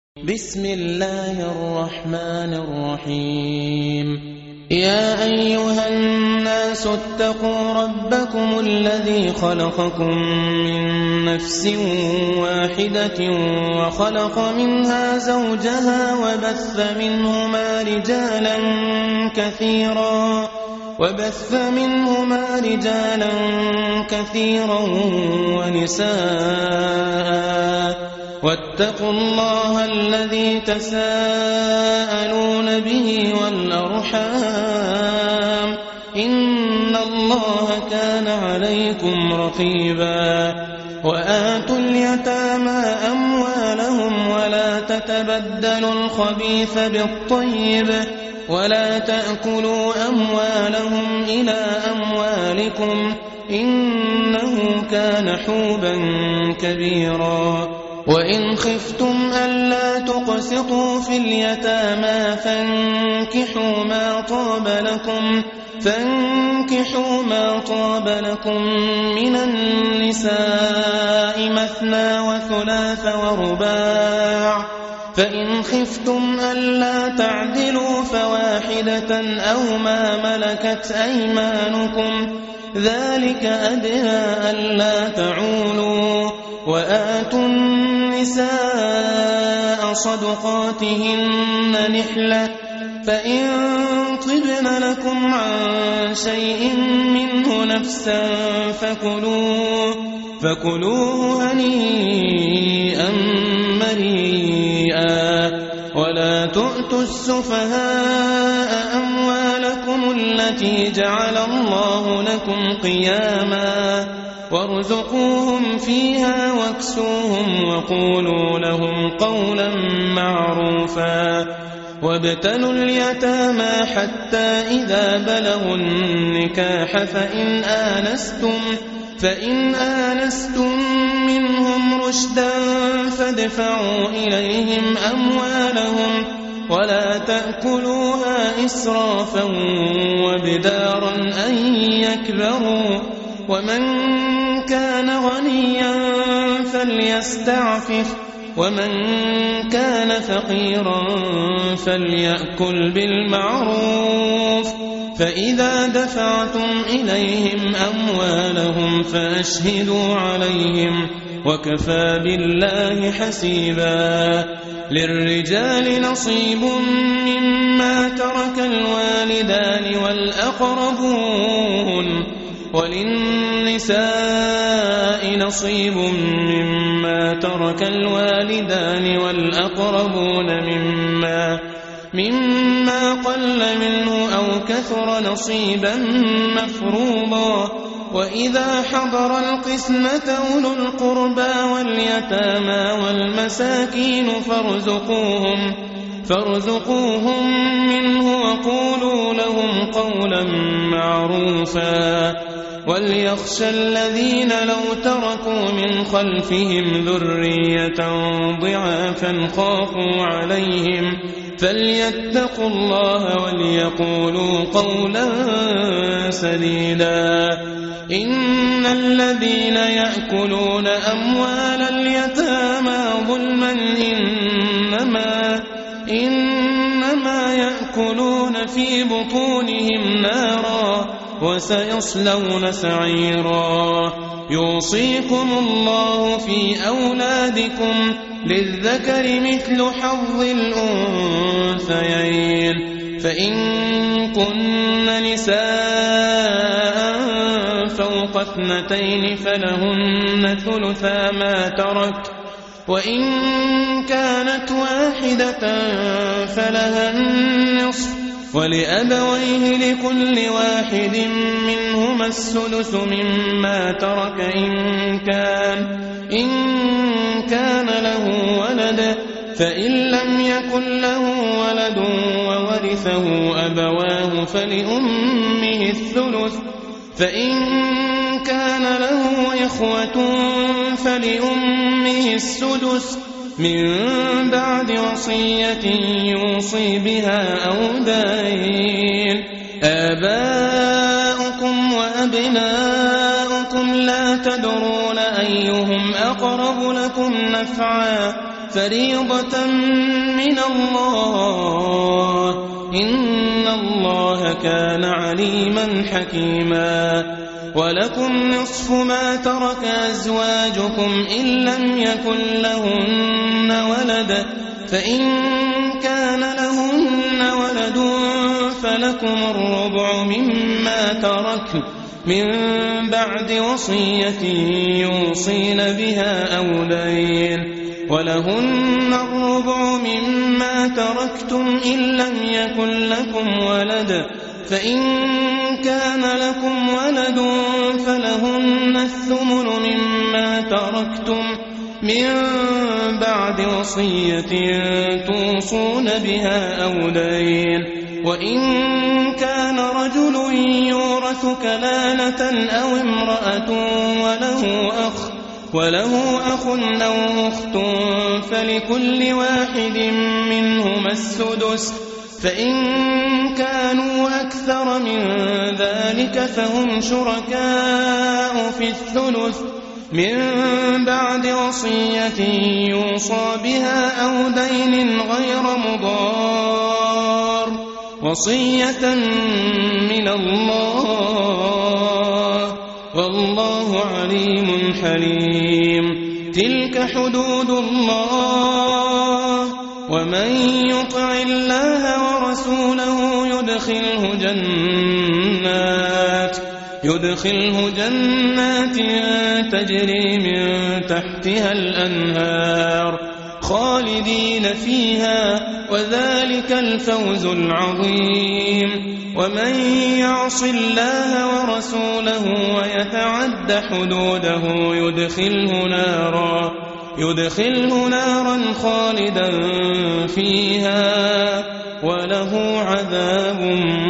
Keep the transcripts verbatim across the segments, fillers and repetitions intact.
بسم الله الرحمن الرحيم يا أيها الناس اتقوا ربكم الذي خلقكم من نفس واحدة وخلق منها زوجها وبث منهما رجالا كثيرا وبث منهما رجالا كثيرا ونساء واتقوا الله الذي تساءلون به والأرحام إن الله كان عليكم رقيبا وآتوا اليتامى أموالهم ولا تتبدلوا الخبيث بالطيب ولا تأكلوا أموالهم إلى أموالكم إنه كان حوبا كبيرا وإن خفتم ألا تقسطوا في اليتامى فانكحوا ما طاب لكم فانكحوا ما طاب لكم من النساء مثنى وثلاث ورباع فإن خفتم ألا تعدلوا فواحدة أو ما ملكت أيمانكم ذلك أدنى ألا تعولوا وآتوا النساء صدقاتهن نحلة فإن طبن لكم عن شيء منه نفسا فكلوه فكلوه هنيئا مريئا ولا تؤتوا السفهاء أموالكم التي جعل الله لكم قياما وارزقوهم فيها واكسوهم وقولوا لهم قولا معروفا وابتلوا اليتامى حتى إذا بلغوا النكاح فإن آنستم فإن آنستم منهم رشدا فادفعوا إليهم أموالهم ولا تأكلوها إسرافا وبدارا أن يكبروا ومن كان غنيا فليستعفف ومن كان فقيرا فليأكل بالمعروف فإذا دفعتم إليهم أموالهم فأشهدوا عليهم وكفى بالله حسيبا للرجال نصيب مما ترك الوالدان والأقربون وللنساء نصيب مما ترك الوالدان والأقربون مما مما قل منه أو كثر نصيبا مفروضا وإذا حضر القسمة أولو القربى واليتامى والمساكين فارزقوهم فارزقوهم منه وقولوا لهم قولا معروفا وليخشى الذين لو تركوا من خلفهم ذرية ضعافا خافوا عليهم فليتقوا الله وليقولوا قولا سديدا إن الذين يأكلون أموال اليتامى ظلما إنما إنما يأكلون في بطونهم نارا وسيصلون سعيرا يوصيكم الله في أولادكم للذكر مثل حظ الأنثيين فإن كن نساء فوق اثنتين فلهن ثلثا ما ترك وإن كانت واحدة فلها النصف ولأبويه لكل واحد منهما السدس مما ترك إن كان إن كان له ولد فإن لم يكن له ولد وورثه أبواه فلأمه الثلث فإن كان له إخوة فلأمه السدس من بعد وصية يوصي بها أو دين آباؤكم وأبناؤكم لا تدرون أيهم أقرب لكم نفعا فريضة من الله إن الله كان عليما حكيما ولكم نصف ما ترك أزواجكم إن لم يكن لهن ولد فإن كان لهن ولد فلكم الربع مما تركن من بعد وصية يوصين بها أو دين ولهن الربع مما تركتم إن لم يكن لكم ولد فإن كان لكم ولد فلهن الثمن مما تركتم من بعد وصية توصون بها أو دين وإن كان رجل يورث كلالة أو امرأة وله أخ وله أخ أو أخت فلكل واحد منهما السدس فإن كانوا أكثر من ذلك فهم شركاء في الثلث من بعد وصية يوصى بها أو دين غير مضار وصية من الله والله عليم حليم تلك حدود الله ومن يطع الله ورسوله يدخله جنات يدخله جنات تجري من تحتها الأنهار خالدين فيها وذلك الفوز العظيم ومن يعص الله ورسوله ويتعد حدوده يدخله نارا يدخله نارا خالدا فيها وله عذاب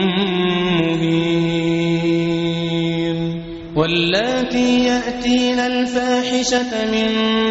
مهين واللاتي يأتين الفاحشة من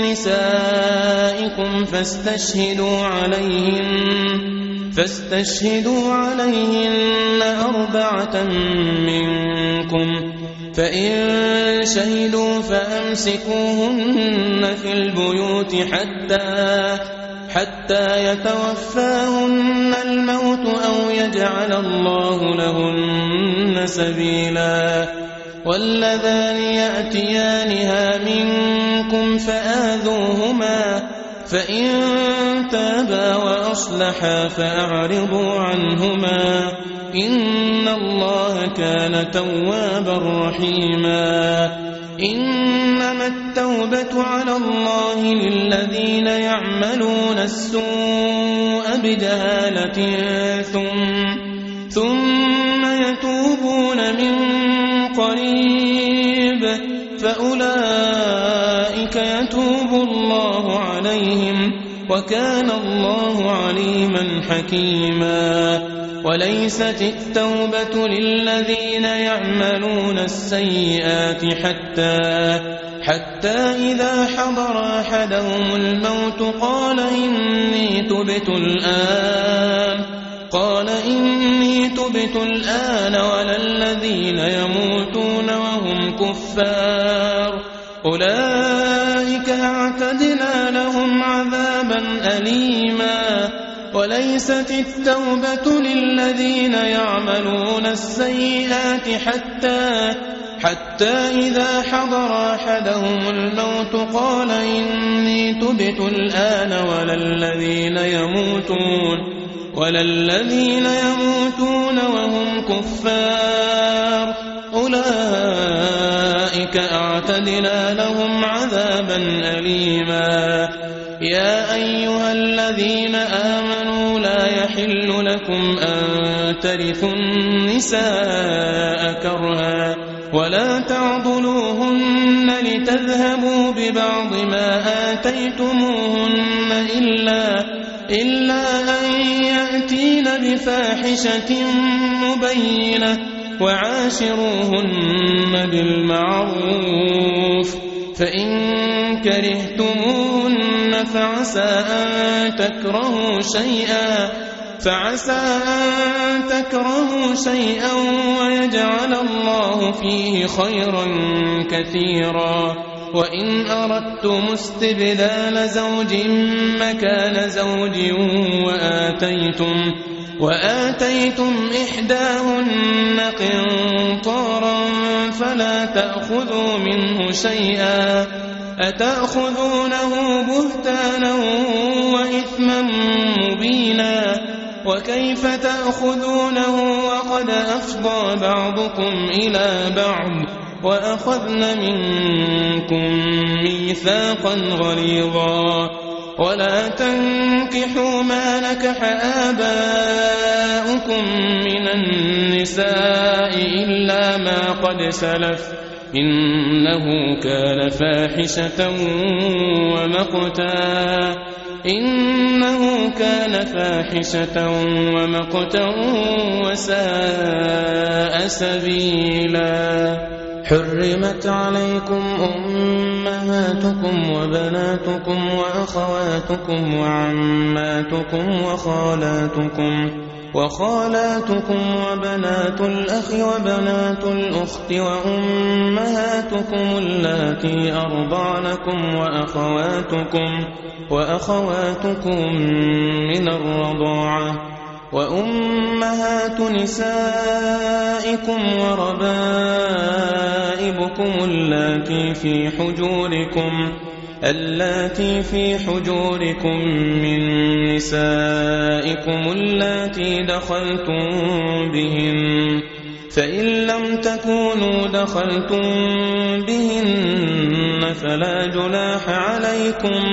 نسائكم فاستشهدوا عليهن فاستشهدوا عليهن أربعة منكم فإن شهدوا فأمسكوهن في البيوت حتى حتى يتوفاهن الموت أو يجعل الله لهن سبيلا واللذان يأتيانها منكم فآذوهما فإن تابا وأصلحا فأعرضوا عنهما إن الله كان توابا رحيما إنما التوبة على الله للذين يعملون السوء بجهالة ثم, ثم يتوبون من قريب فأولئك يتوب الله عليهم وكان الله عليما حكيما وليست التوبة للذين يعملون السيئات حتى حتى إذا حضر أحدهم الموت قال إني تبت الآن قال إني تبت الآن ولا الذين يموتون وهم كفار أولئك أعتدنا لهم عذابا أليما وليست التوبة للذين يعملون السيئات حتى حتى إذا حضر أحدهم الموت قال إني تبت الآن ولا الذين يموتون ولا الذين يموتون وهم كفار أولئك أعتدنا لهم عذابا أليما يا أيها الذين آمنوا لا يحل لكم أن ترثوا النساء كرها ولا تعضلوهن لتذهبوا ببعض ما آتيتموهن إلا, إلا أن يأتين بفاحشة مبينة وعاشروهن بالمعروف فإن كرهتموهن فعسى أن تكرهوا شيئا فعسى أن تكرهوا شيئا ويجعل الله فيه خيرا كثيرا وإن أردتم استبدال زوج مكان زوج وآتيتم, وآتيتم إحداهن قنطارا فلا تأخذوا منه شيئا أتأخذونه بهتانا وإثما مبينا وكيف تأخذونه وقد أفضى بعضكم إلى بعض وأخذن منكم ميثاقا غليظا ولا تنكحوا ما نكح آباؤكم من النساء إلا ما قد سلف إنه كان فاحشة ومقتا إنه كان فاحشة ومقتا وساء سبيلا حرمت عليكم أمهاتكم وبناتكم وأخواتكم وعماتكم وخالاتكم وخالاتكم وبنات الأخ وبنات الأخت وأمهاتكم اللاتي أرضعنكم وأخواتكم وأخواتكم من الرضاعة وأمهات نسائكم وربائبكم اللاتي في حجوركم اللاتي في حجوركم من نسائكم اللاتي دخلتم بهن فإن لم تكونوا دخلتم بهن فلا جناح عليكم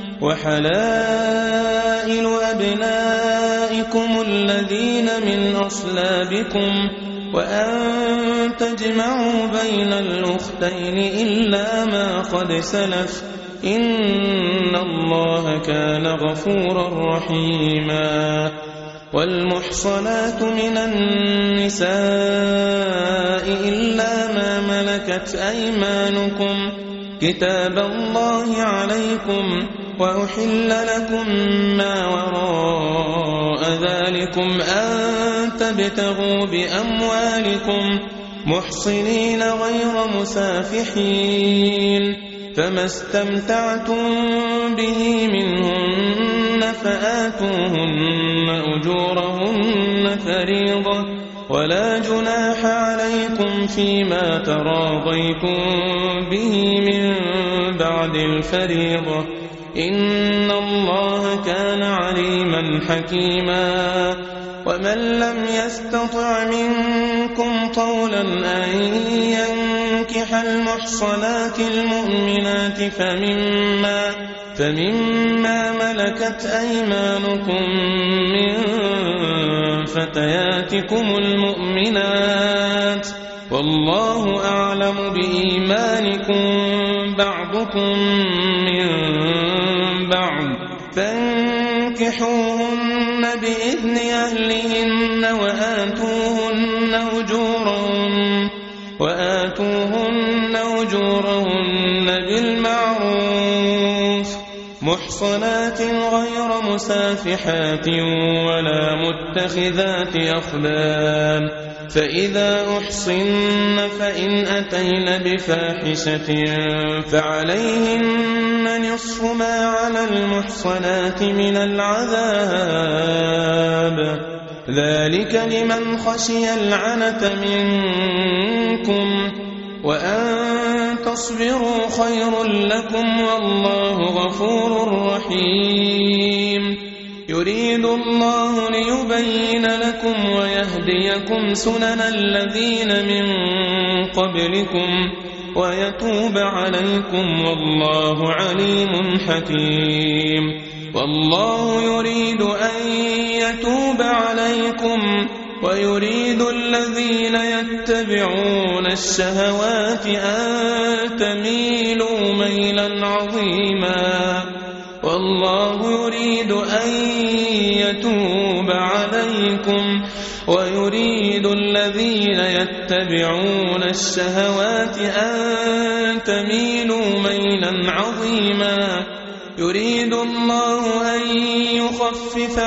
وحلائل أبنائكم الذين من أصلابكم وأن تجمعوا بين الأختين إلا ما قد سلف إن الله كان غفورا رحيما والمحصنات من النساء إلا ما ملكت أيمانكم كتاب الله عليكم وأحل لكم ما وراء ذلكم أن تبتغوا بأموالكم محصنين غير مسافحين فما استمتعتم به منهن فآتوهن أجورهن فريضة ولا جناح عليكم فيما تراضيتم به من بعد الفريضة إن الله كان عليما حكيما ومن لم يستطع منكم طولا أن ينكح المحصنات المؤمنات فمما, فمما ملكت أيمانكم من فتياتكم المؤمنات والله أعلم بإيمانكم بعضكم من بعض فانكحوهن بإذن أهلهن وآتوهن أجورهن وآتوهن أجورهن بالمعروف محصنات غير مسافحات ولا متخذات أخدان فإذا أحصن فإن أتين بفاحشة فعليهن نصف ما على المحصنات من العذاب ذلك لمن خشي العنة منكم وأن تصبروا خير لكم والله غفور رحيم يريد الله ليبين لكم ويهديكم سنن الذين من قبلكم ويتوب عليكم والله عليم حكيم والله يريد أن يتوب عليكم ويريد الذين يتبعون الشهوات أن تميلوا ميلا عظيما والله يريد أن يتوب عليكم ويريد الذين يتبعون الشهوات أن تميلوا ميلا عظيما يريد الله أن يخفف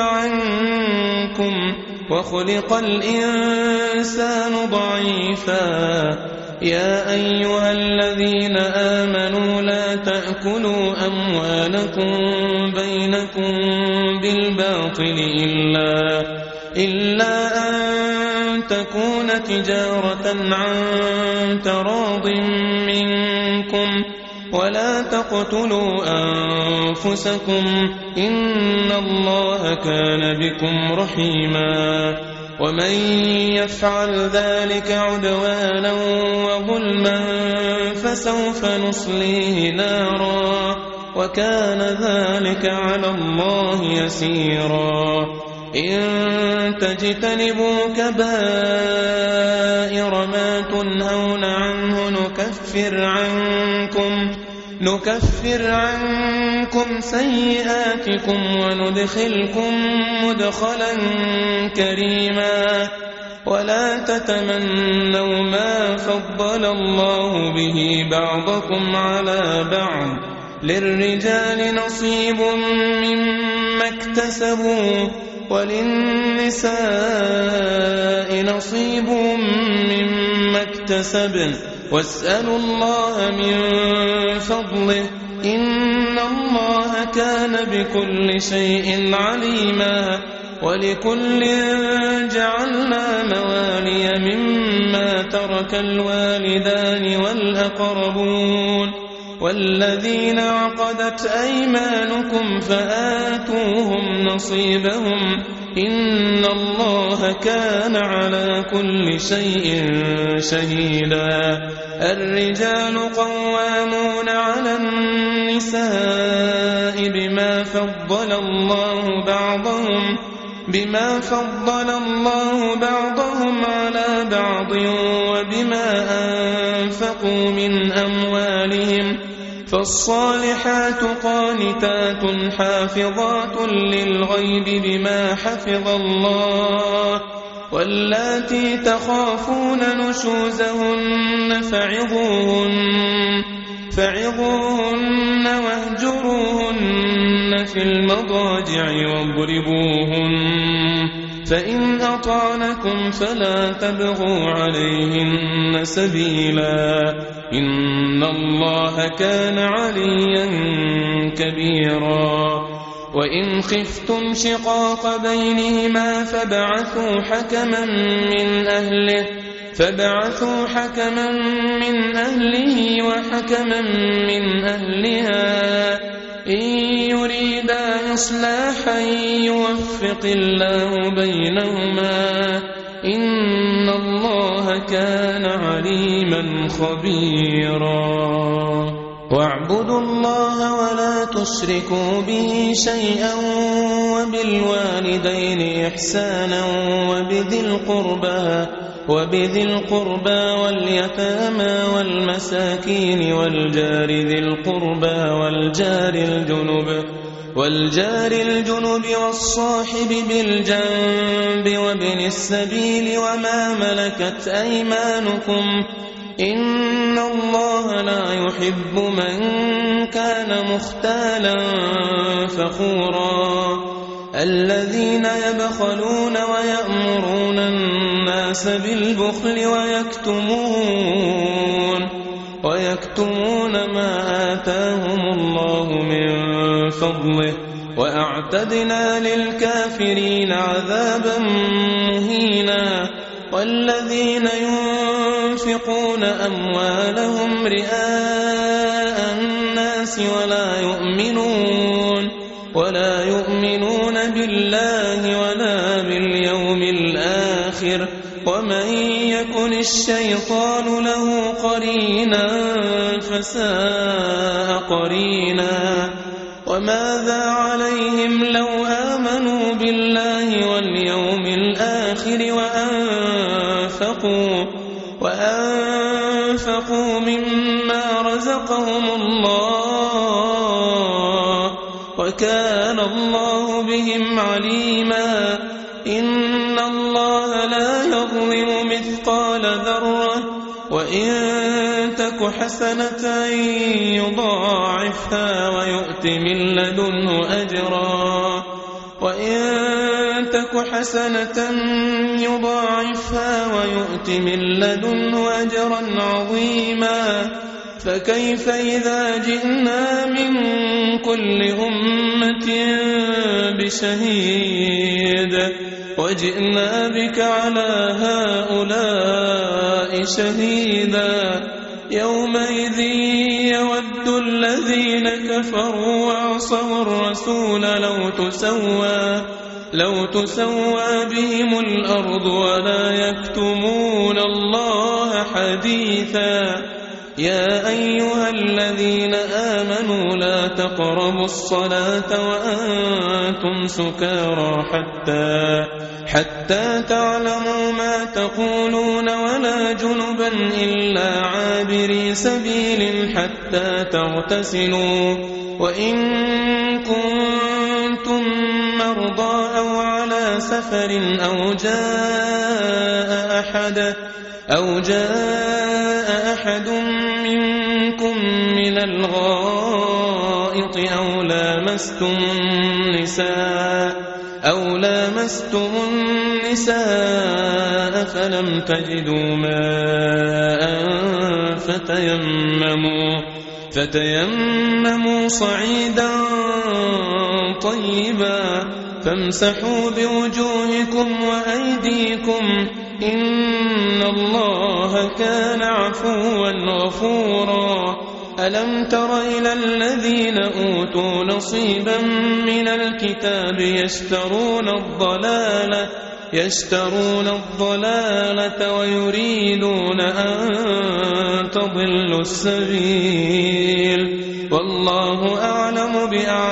عنكم وخلق الإنسان ضعيفا يا أيها الذين آمنوا لا تأكلوا أموالكم بينكم بالباطل إلا, إلا أن تكون تجارة عن تراض منكم ولا تقتلوا أنفسكم إن الله كان بكم رحيما ومن يفعل ذلك عدوانا وظلما فسوف نصليه نارا وكان ذلك على الله يسيرا إن تجتنبوا كبائر ما تنهون عنه نكفر عنكم نكفر عنكم سيئاتكم وندخلكم مدخلا كريما ولا تتمنوا ما فضل الله به بعضكم على بعض للرجال نصيب مما اكتسبوا وللنساء نصيب مما اكتسبن واسألوا الله من فضله إن الله كان بكل شيء عليما ولكل جعلنا موالي مما ترك الوالدان والأقربون والذين عقدت أيمانكم فآتوهم نصيبهم إن الله كان على كل شيء شهيدا الرجال قوامون على النساء بما فضل الله بعضهم بما فضل الله بعضهم على بعض وبما أنفقوا من أموالهم فالصالحات قانتات حافظات للغيب بما حفظ الله واللاتي تخافون نشوزهن فعظوهن فعظوهن واهجروهن في المضاجع واضربوهن فإن أطعنكم فلا تبغوا عليهن سبيلا إن الله كان عليا كبيرا وإن خفتم شقاق بينهما فابعثوا حكما من أهله فابعثوا حكما من أهله وحكما من أهلها إن يريدا إصلاحا يوفق الله بينهما إن الله كان عليما خبيرا واعبدوا الله ولا تشركوا به شيئا وبالوالدين إحسانا وبذي القربى وبذي القربى واليتامى والمساكين والجار ذي القربى والجار الجنب والجار الجنب والصاحب بالجنب وابن السبيل وما ملكت أيمانكم إن الله لا يحب من كان مختالا فخورا الذين يبخلون ويأمرون الناس بالبخل ويكتمون ويكتمون ما آتاهم الله من فضله وأعتدنا للكافرين عذابا مهينا والذين ينفقون أموالهم رئاء الناس ولا يؤمنون ولا يؤمنون بالله ولا باليوم الآخر ومن يكن الشيطان له قرينا فساء قرينا وماذا عليهم لو آمنوا بالله واليوم الآخر وأنفقوا وأنفقوا مما رزقهم الله وكان الله بهم عليما إن الله لا يظلم مثقال ذرة وإن تك حسنة يضاعفها ويؤت من لدنه أجرا وإن تك حسنة يضاعفها ويؤت من لدنه أجرا عظيما فكيف إذا جئنا من كل أمة بشهيد وجئنا بك على هؤلاء شهيدا يومئذ يود الذين كفروا وعصوا الرسول لو تسوى لو تسوى بهم الأرض ولا يكتمون الله حديثا يا أيها الذين آمنوا لا تقربوا الصلاة وأنتم سكارى حتى حتى تعلموا ما تقولون ولا جنبا إلا عابري سبيل حتى تغتسلوا وإن كنتم مرضى أو على سفر أو جاء أحد أو جاء أحد منكم من الغائط أو لامستم النساء أو لامستم النساء فلم تجدوا ماء فتيمموا فتيمموا صعيدا طيبا فامسحوا بوجوهكم وأيديكم إن الله كان عفوا غفورا ألم تر إلى الذين أوتوا نصيبا من الكتاب يشترون الضلالة يشترون الضلالة ويريدون أن تضلوا السبيل والله أعلم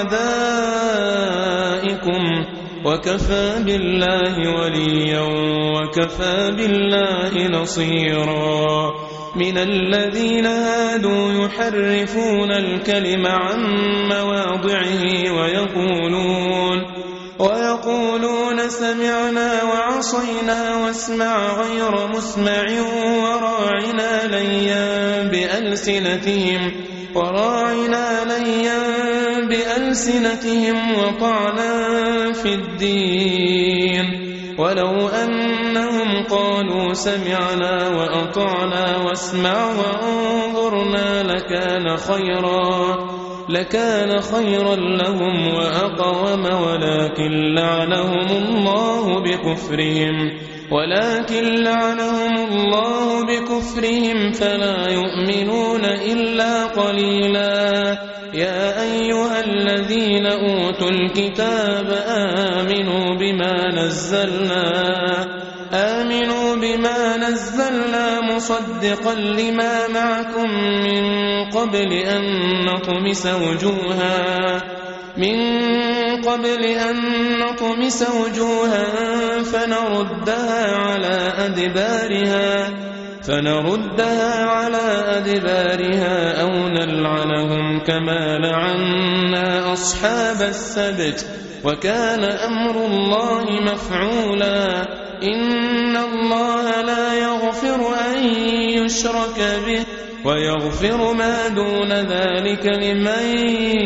بأعدائكم وكفى بالله وليا وكفى بالله نصيرا من الذين هادوا يحرفون الكلم عن مواضعه ويقولون ويقولون سمعنا وعصينا واسمع غير مسمع وراعنا ليا بألسنتهم وراعنا ليا بألسنتهم وطعنا في الدين ولو أنهم قالوا سمعنا وأطعنا واسمع وانظرنا لكان خيرا لكان خيرا لهم وأقوم ولكن لعنهم الله بكفرهم ولكن لعنهم الله بكفرهم فلا يؤمنون إلا قليلا يا أيها الذين أوتوا الكتاب آمنوا بما نزلنا آمنوا بما نزلنا مصدقا لما معكم من قبل أن نطمس وجوها من قبل أن نطمس وجوها فنردها على أدبارها فنردها على أدبارها أو نلعنهم كما لعنا أصحاب السبت وكان أمر الله مفعولا إن الله لا يغفر أن يشرك به ويغفر ما دون ذلك لمن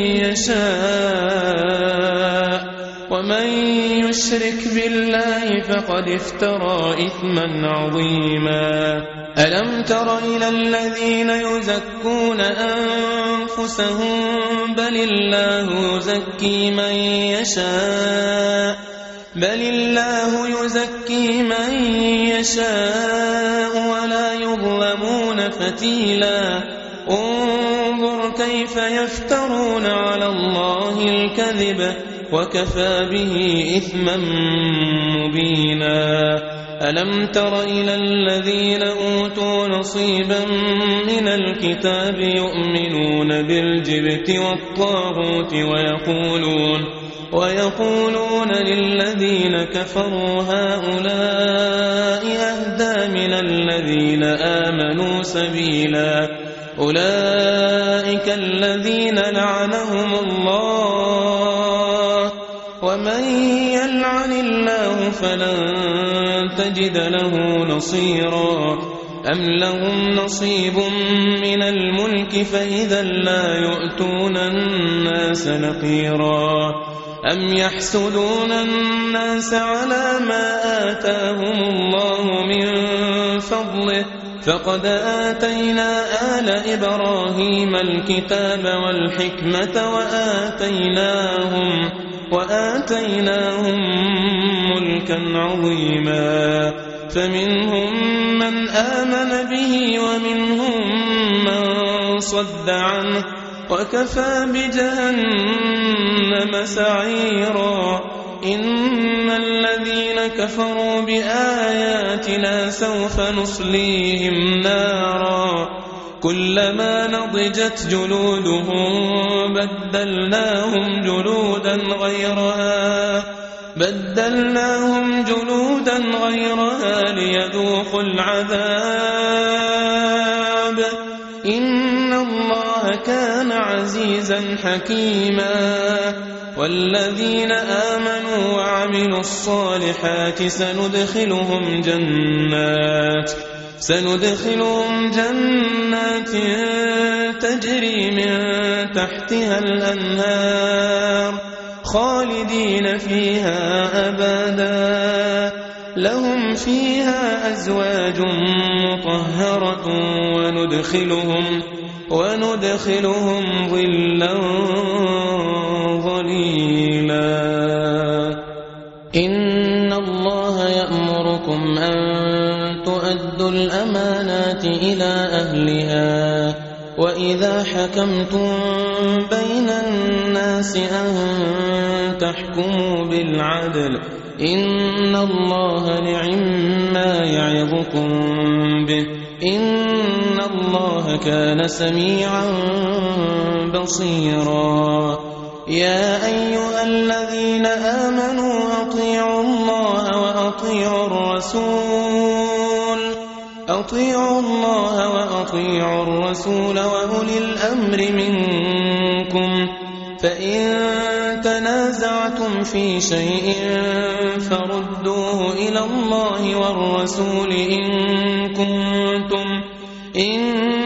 يشاء ومن يشرك بالله فقد افترى إثما عظيما ألم تر إلى الذين يزكون أنفسهم بل الله يزكي من يشاء بل الله يزكي من يشاء ولا يظلمون فتيلا انظر كيف يفترون على الله الكذب وكفى به إثما مبينا ألم تر إلى الذين أوتوا نصيبا من الكتاب يؤمنون بالجبت والطاغوت ويقولون ويقولون للذين كفروا هؤلاء أهدى من الذين آمنوا سبيلا أولئك الذين لعنهم الله ومن يلعن الله فلن تجد له نصيرا أم لهم نصيب من الملك فإذا لا يؤتون الناس نقيرا أم يحسدون الناس على ما آتاهم الله من فضله فقد آتينا آل إبراهيم الكتاب والحكمة وآتيناهم, وآتيناهم ملكا عظيما فمنهم من آمن به ومنهم من صد عنه وكفى بجهنم سعيرا إن الذين كفروا بآياتنا سوف نصليهم نارا كلما نضجت جلودهم بدلناهم جلودا غيرها بدلناهم جلودا غيرها ليذوقوا العذاب إن الله كان عزيزا حكيما والذين آمنوا وعملوا الصالحات سندخلهم جنات سندخلهم جنات تجري من تحتها الأنهار خالدين فيها أبدا لهم فيها أزواج مطهرة وندخلهم وندخلهم ظلا ظليلا إن الله يأمركم أن تؤدوا الأمانات إلى أهلها وإذا حكمتم بين الناس أن تحكموا بالعدل إن الله نعما يعظكم به إن الله كان سميعا بصيرا يا أيها الذين آمنوا أطيعوا الله وأطيعوا الرسول أطيعوا الله وأطيعوا الرسول وأولي الأمر منكم فإن تنازعتم في شيء فردوه إلى الله والرسول إن كنتم إن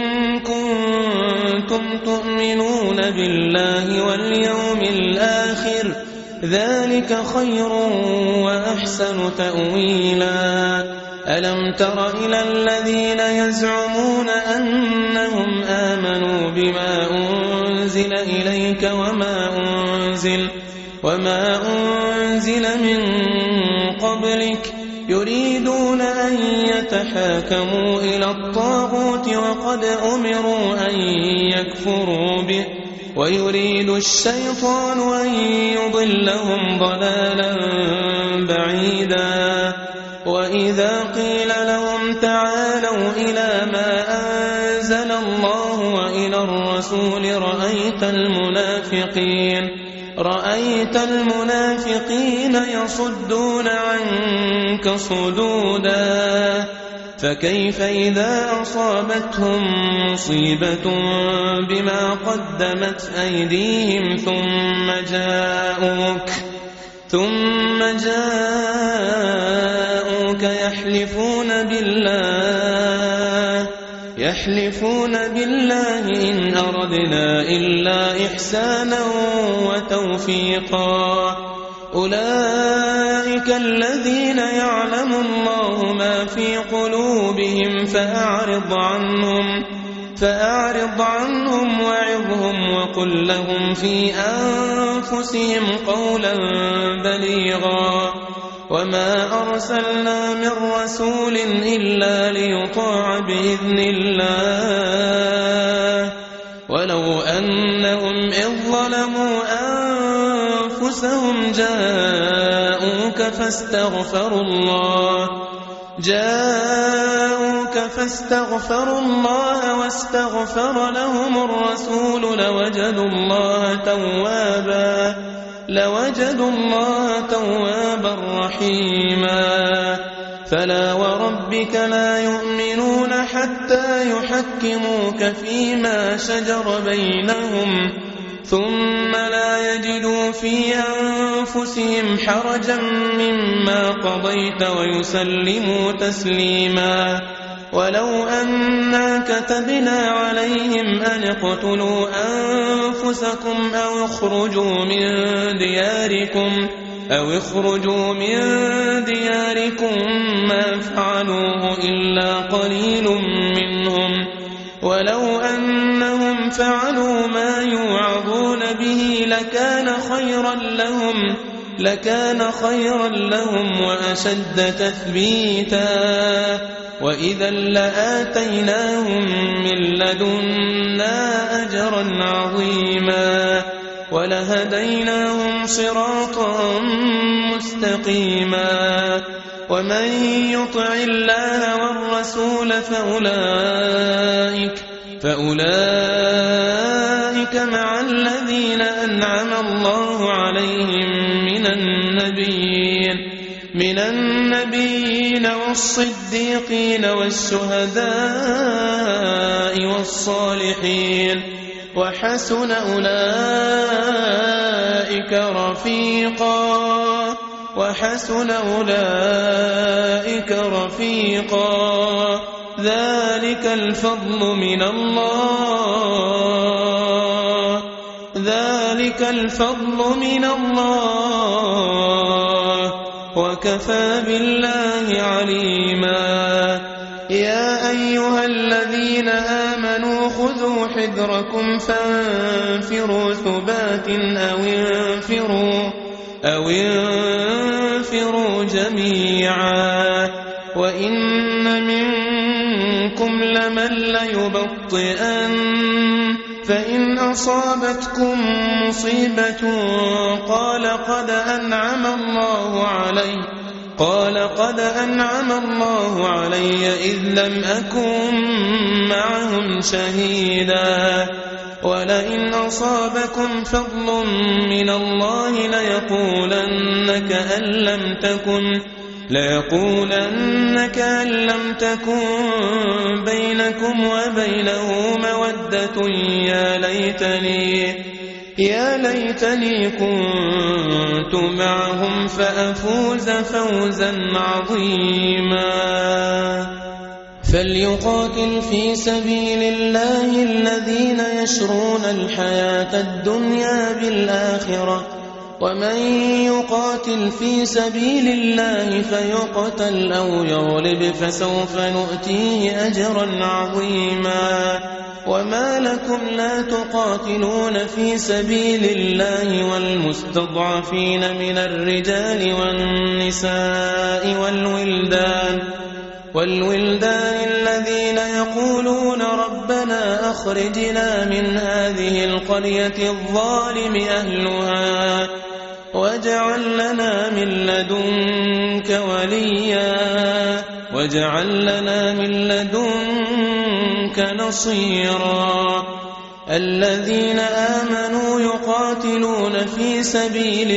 كنتم تؤمنون بالله واليوم الآخر ذلك خير وأحسن تأويلا ألم تر إلى الذين يزعمون أنهم آمنوا بما أنزل إليك وما أنزل وما أنزل من قبلك يريدون أن يتحاكموا إلى الطاغوت وقد أمروا أن يكفروا به ويريد الشيطان أن يضلهم ضلالا بعيدا وإذا قيل لهم تعالوا إلى ما أنزل الله وإلى الرسول رأيت المنافقين رأيت المنافقين يصدون عنك صدودا فكيف إذا أصابتهم مصيبة بما قدمت أيديهم ثم جاءوك ثم جاءوك يحلفون بالله يحلفون بالله إن أردنا إلا إحسانا وتوفيقا أولئك الذين يعلم الله ما في قلوبهم فأعرض عنهم فأعرض عنهم وعظهم وقل لهم في أنفسهم قولا بليغا وما أرسلنا من رسول إلا ليطاع بإذن الله ولو أنهم إذ ظلموا أنفسهم جاءوك فاستغفروا الله جاءوك فاستغفروا الله واستغفر لهم الرسول لوجدوا الله توابا لوجدوا الله توابا رحيما فلا وربك لا يؤمنون حتى يحكموك فيما شجر بينهم ثم لا يجدوا في أنفسهم حرجا مما قضيت ويسلموا تسليما ولو أنا كتبنا عليهم أن اقتلوا أنفسكم أو اخرجوا من دياركم أو اخرجوا من دياركم ما فعلوه إلا قليل منهم ولو أنهم فعلوا ما يوعظون به لكان خيرا لهم لكان خيرا لهم وأشد تثبيتا وإذا لآتيناهم من لدنا أجرا عظيما ولهديناهم صراطا مستقيما ومن يطع الله والرسول فأولئك فأولئك مع الذين أنعم الله عليهم من النبيين من النبيين والصديقين والشهداء والصالحين وحسن أولئك رفيقا وحسن أولئك رفيقا ذلك الفضل من الله ذلك الفضل من الله وكفى بالله عليما يا أيها الذين آمنوا خذوا حذركم فانفروا ثبات أو انفروا أو انفروا جميعا وإن منكم لمن ليبطئن فإن أصابتكم مصيبة قال قد أنعم الله علي قال قد أنعم الله علي إذ لم أكن معهم شهيدا ولئن أصابكم فضل من الله ليقولن كأن لم تكن ليقولن كأن لم تكن بينكم وبينه مودة يا ليتني يا ليتني كنت معهم فأفوز فوزا عظيما فليقاتل في سبيل الله الذين يشرون الحياة الدنيا بالآخرة ومن يقاتل في سبيل الله فيقتل أو يغلب فسوف نؤتيه أجرا عظيما وما لكم لا تقاتلون في سبيل الله والمستضعفين من الرجال والنساء والولدان والولدان الذين يقولون ربنا أخرجنا من هذه القرية الظالم أهلها واجعل لنا من لدنك وليا واجعل لنا من لدنك نصيرا الذين آمنوا يقاتلون في سبيل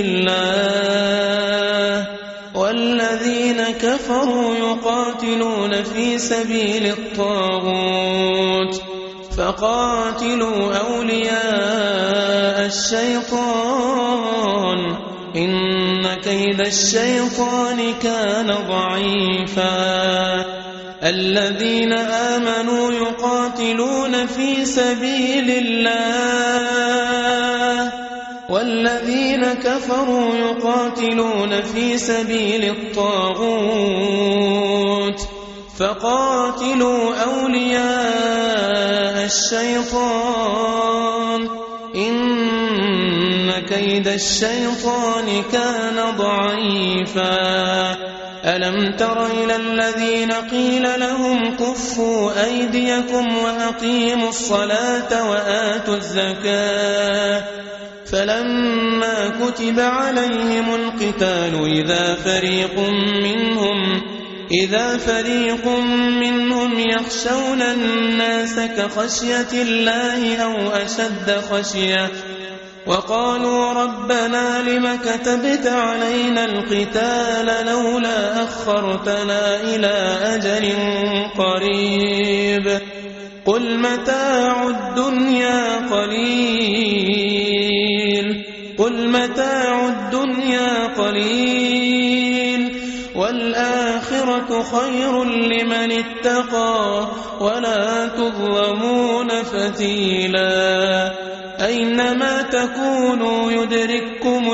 الله والذين كفروا يقاتلون في سبيل الطاغوت فقاتلوا أولياء الشيطان إن كيد الشيطان كان ضعيفا الذين آمنوا يقاتلون في سبيل الله والذين كفروا يقاتلون في سبيل الطاغوت فقاتلوا أولياء الشيطان إن كيد الشيطان كان ضعيفا ألم تر إلى الذين قيل لهم كفوا أيديكم وأقيموا الصلاة وآتوا الزكاة فلما كتب عليهم القتال إذا فريق منهم إذا فريق منهم يخشون الناس كخشية الله أو أشد خشية وقالوا ربنا لم كتبت علينا القتال لولا أخرتنا إلى أجل قريب قل متاع الدنيا قليل قل متاع الدنيا قليل والآخرة خير لمن اتقى ولا تظلمون فتيلا أينما تكونوا يدرككم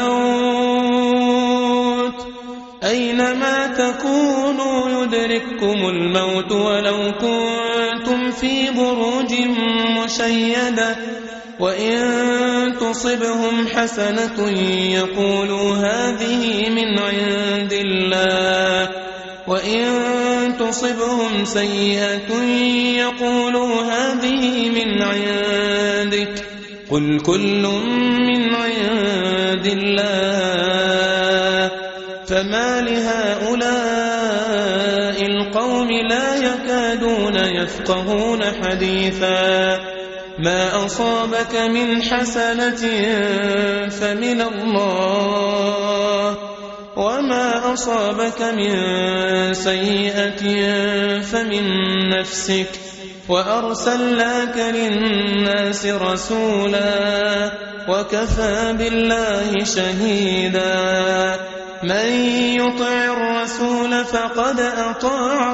الموت أينما تكونوا يدرككم الموت ولو كنتم في بروج مشيدة وإن تصبهم حسنة يقولوا هذه من عند الله وإن تصبهم سيئة يقولوا هذه من عندك قل كل من عند الله فما لهؤلاء القوم لا يكادون يفقهون حديثا ما أصابك من حسنة فمن الله وما أصابك من سيئة فمن نفسك وأرسلناك للناس رسولا وكفى بالله شهيدا من يطع الرسول فقد أطاع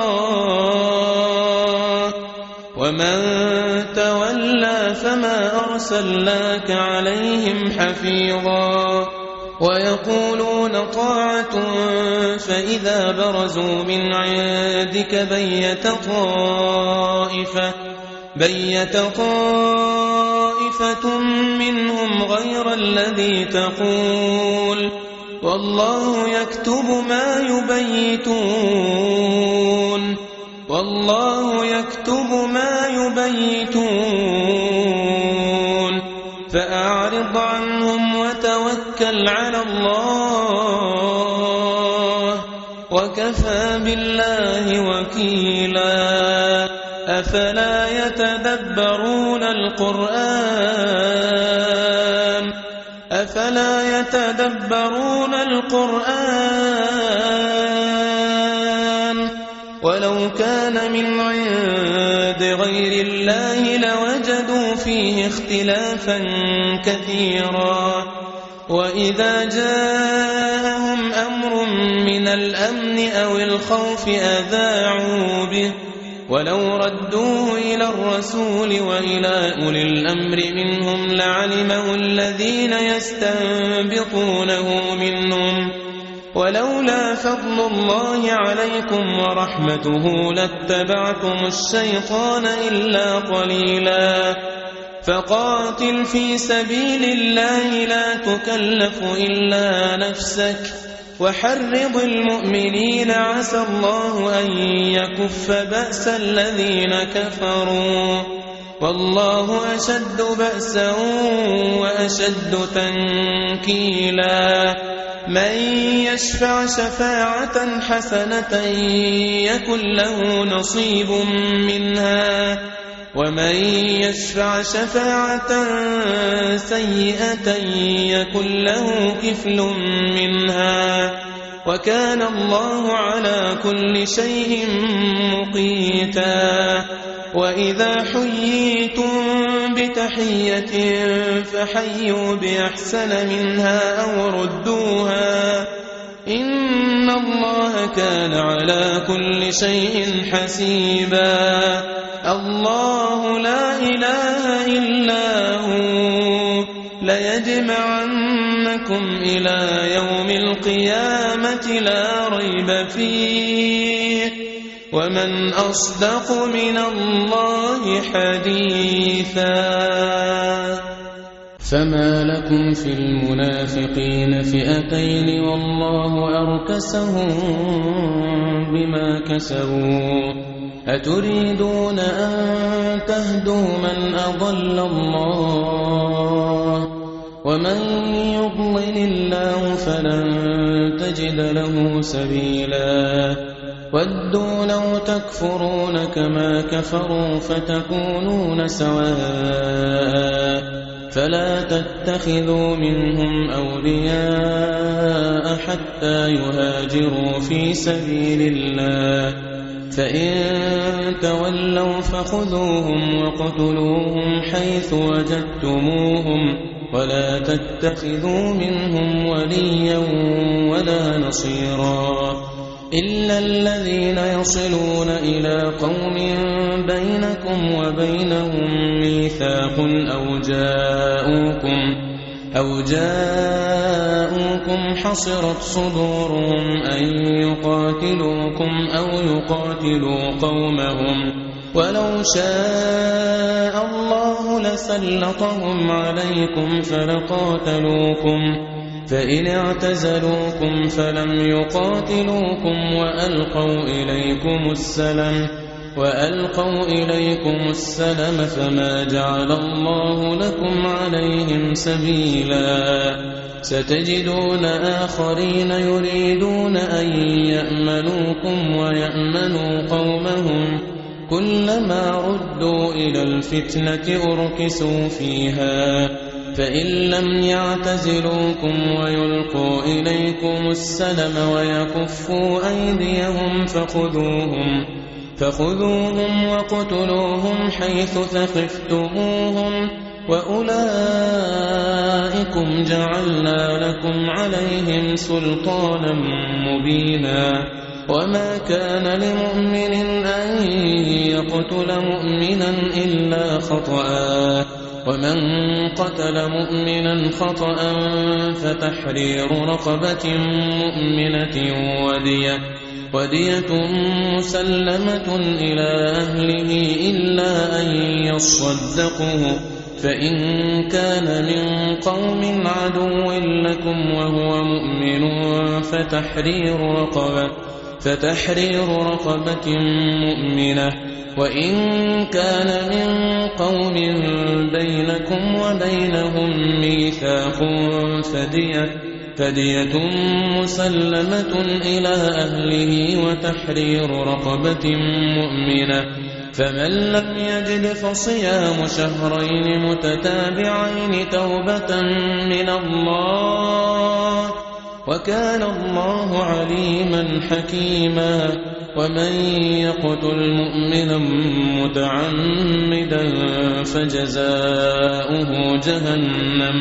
الله ومن تولى فما أرسلناك عليهم حفيظا ويقولون طاعة فإذا برزوا من عندك بيت طائفة بيت طائفة منهم غير الذي تقول والله يكتب ما يبيتون والله يكتب ما يبيتون فأعرض عنهم وتوكل على الله وكفى بالله وكيلا أفلا يتدبرون القرآن أفلا يتدبرون القرآن ولو كان من عند غير الله لوجدوا فيه اختلافا كثيرا وإذا جاءهم أمر من الأمن أو الخوف أذاعوا به ولو ردوه إلى الرسول وإلى أولي الأمر منهم لعلمه الذين يستنبطونه منهم ولولا فضل الله عليكم ورحمته لاتبعتم الشيطان إلا قليلا فقاتل في سبيل الله لا تكلف إلا نفسك وحرض المؤمنين عسى الله أن يكف بأس الذين كفروا والله أشد بأسا وأشد تنكيلا من يشفع شفاعة حسنة يكن له نصيب منها ومن يشفع شفاعة سيئة يكن له كفل منها وكان الله على كل شيء مقيتا وإذا حييتم بتحية فحيوا بأحسن منها أو ردوها إن الله كان على كل شيء حسيبا الله لا إله إلا هو ليجمعنكم إلى يوم القيامة لا ريب فيه ومن أصدق من الله حديثا فما لكم في المنافقين فئتين والله أركسهم بما كسبوا أتريدون أن تهدوا من أضل الله ومن يضلل الله فلن تجد له سبيلا ودوا لو تكفرون كما كفروا فتكونون سواء فلا تتخذوا منهم أولياء حتى يهاجروا في سبيل الله فإن تولوا فخذوهم وقتلوهم حيث وجدتموهم ولا تتخذوا منهم وليا ولا نصيرا إلا الذين يصلون إلى قوم بينكم وبينهم ميثاق أو جاءوكم أو جاءوكم حصرت صدورهم أن يقاتلوكم أو يقاتلوا قومهم ولو شاء الله لسلطهم عليكم فلقاتلوكم فإن اعتزلوكم فلم يقاتلوكم وألقوا إليكم السلم وألقوا إليكم السلم فما جعل الله لكم عليهم سبيلا ستجدون آخرين يريدون أن يأمنوكم ويأمنوا قومهم كلما ردوا إلى الفتنة أركسوا فيها فإن لم يعتزلوكم ويلقوا إليكم السلم ويكفوا أيديهم فخذوهم فخذوهم وقتلوهم حيث ثقفتموهم وأولئكم جعلنا لكم عليهم سلطانا مبينا وما كان لمؤمن أن يقتل مؤمنا إلا خطأ ومن قتل مؤمنا خطأ فتحرير رقبة مؤمنة ودية ودية مسلمة إلى أهله إلا أن يصدقوا فإن كان من قوم عدو لكم وهو مؤمن فتحرير رقبة فتحرير رقبة مؤمنة وإن كان من قوم بينكم وبينهم ميثاق فدية فدية مسلمة إلى أهله وتحرير رقبة مؤمنة فمن لم يجد فصيام شهرين متتابعين توبة من الله وكان الله عليما حكيما ومن يقتل مؤمنا متعمدا فجزاؤه جهنم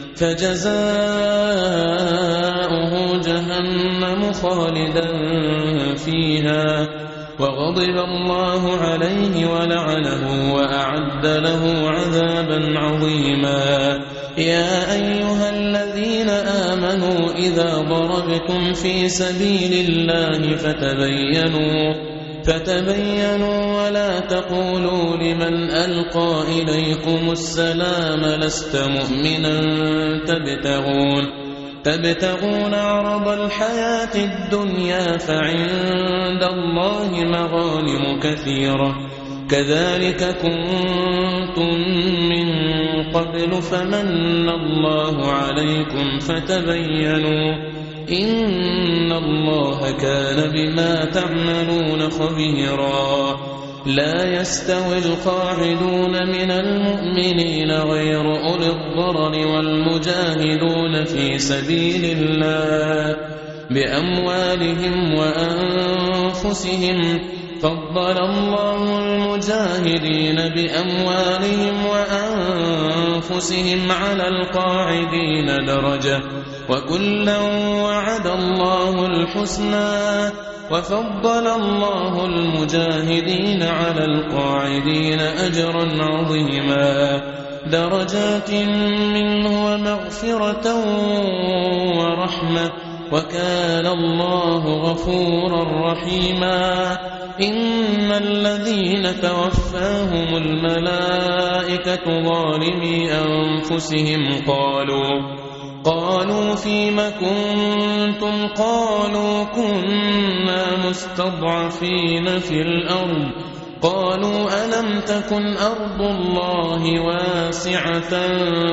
فجزاؤه جهنم خالدا فيها وغضب الله عليه ولعنه وأعد له عذابا عظيما يا أيها الذين آمنوا إذا ضربتم في سبيل الله فتبينوا فتبينوا ولا تقولوا لمن ألقى إليكم السلام لست مؤمنا تبتغون تبتغون عرض الحياة الدنيا فعند الله مغانم كثيرة كذلك كنتم من قبل فمن الله عليكم فتبينوا إن الله كان بما تعملون خبيرا لا يستوي القاعدون من المؤمنين غير أولي الضرر والمجاهدون في سبيل الله بأموالهم وأنفسهم فضل الله المجاهدين بأموالهم وأنفسهم على القاعدين درجة وكلا وعد الله الحسنى وفضل الله المجاهدين على القاعدين أجرا عظيما درجات منه ومغفرة ورحمة وكان الله غفورا رحيما إن الذين توفاهم الملائكة ظالمي أنفسهم قالوا قالوا فيم كنتم قالوا كنا مستضعفين في الأرض قالوا ألم تكن أرض الله واسعة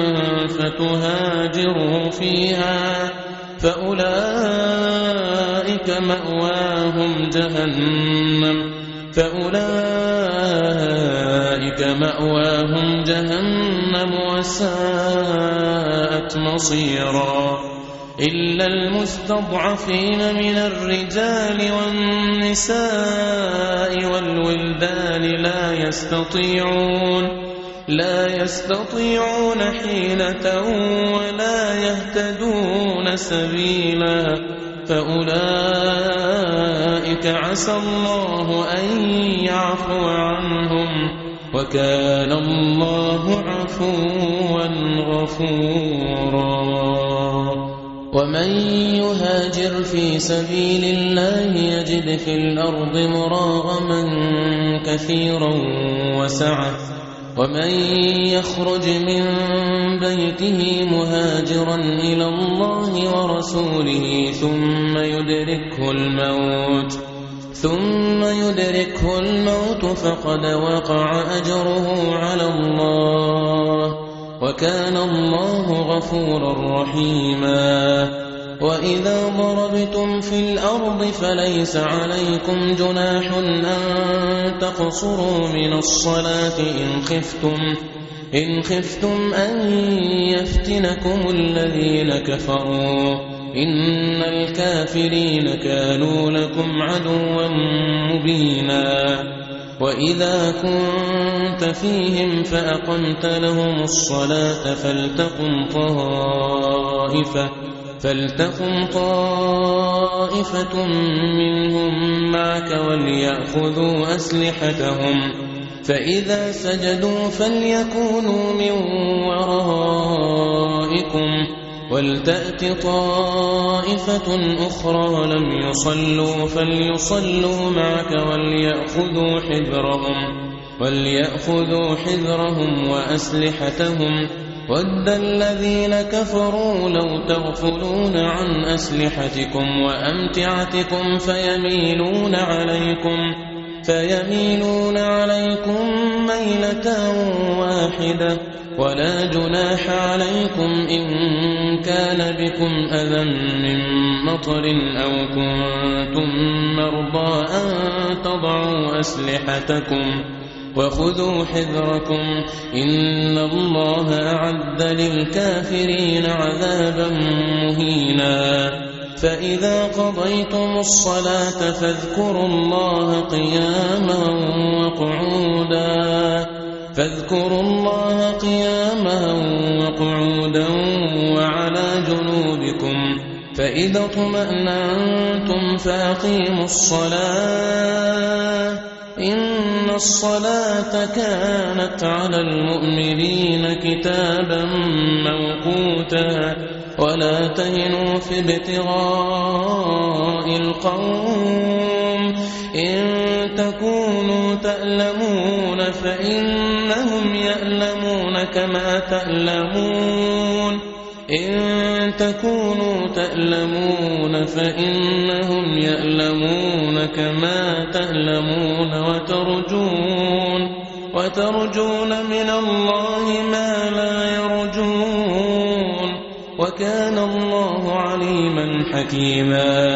فتهاجروا فيها فأولئك مأواهم جهنم فأولئك مأواهم جهنم وساءت مصيرا إلا المستضعفين من الرجال والنساء والولدان لا يستطيعون لا يستطيعون حيلة ولا يهتدون سبيلا فأولئك عسى الله أن يعفو عنهم وكان الله عفوا غفورا. ومن يهاجر في سبيل الله يجد في الأرض مراغما كثيرا وسعة ومن يخرج من بيته مهاجرا إلى الله ورسوله ثم يدركه الموت ثم يدركه الموت فقد وقع أجره على الله وكان الله غفورا رحيما. وإذا ضربتم في الأرض فليس عليكم جناح أن تقصروا من الصلاة إن خفتم إن خفتم أن يفتنكم الذين كفروا إن الكافرين كانوا لكم عدوا مبينا. وإذا كنت فيهم فأقمت لهم الصلاة فلتقم طائفة فلتقم طائفة منهم معك وليأخذوا أسلحتهم فإذا سجدوا فليكونوا من ورائكم ولتأت طائفة أخرى لم يصلوا فليصلوا معك وليأخذوا حذرهم وليأخذوا حذرهم وأسلحتهم ود الذين كفروا لو تغفلون عن أسلحتكم وأمتعتكم فيميلون عليكم فيميلون عليكم ميلة واحدة ولا جناح عليكم إن كان بكم أذى من مطر أو كنتم مرضى أن تضعوا أسلحتكم وخذوا حذركم إن الله أعد للكافرين عذابا مهينا. فإذا قضيتم الصلاة فاذكروا الله قياما وقعودا فاذكروا الله قياما وقعودا وعلى جنوبكم فإذا اطمأننتم فأقيموا الصلاة إن الصلاة كانت على المؤمنين كتابا موقوتا. ولا تهنوا في ابتغاء القوم إن تكونوا تألمون فإنهم يألمون كما تألمون إن تكونوا تألمون فإنهم يألمون كما تألمون وترجون وترجون من الله ما لا يرجون وكان الله عليما حكيما.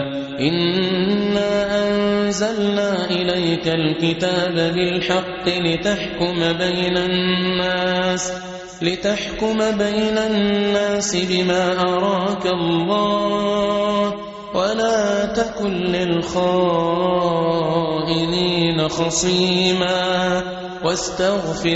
إنا أنزلنا إليك الكتاب بالحق لتحكم بين الناس لتحكم بين الناس بما أراك الله ولا تكن للخائنين خصيما واستغفر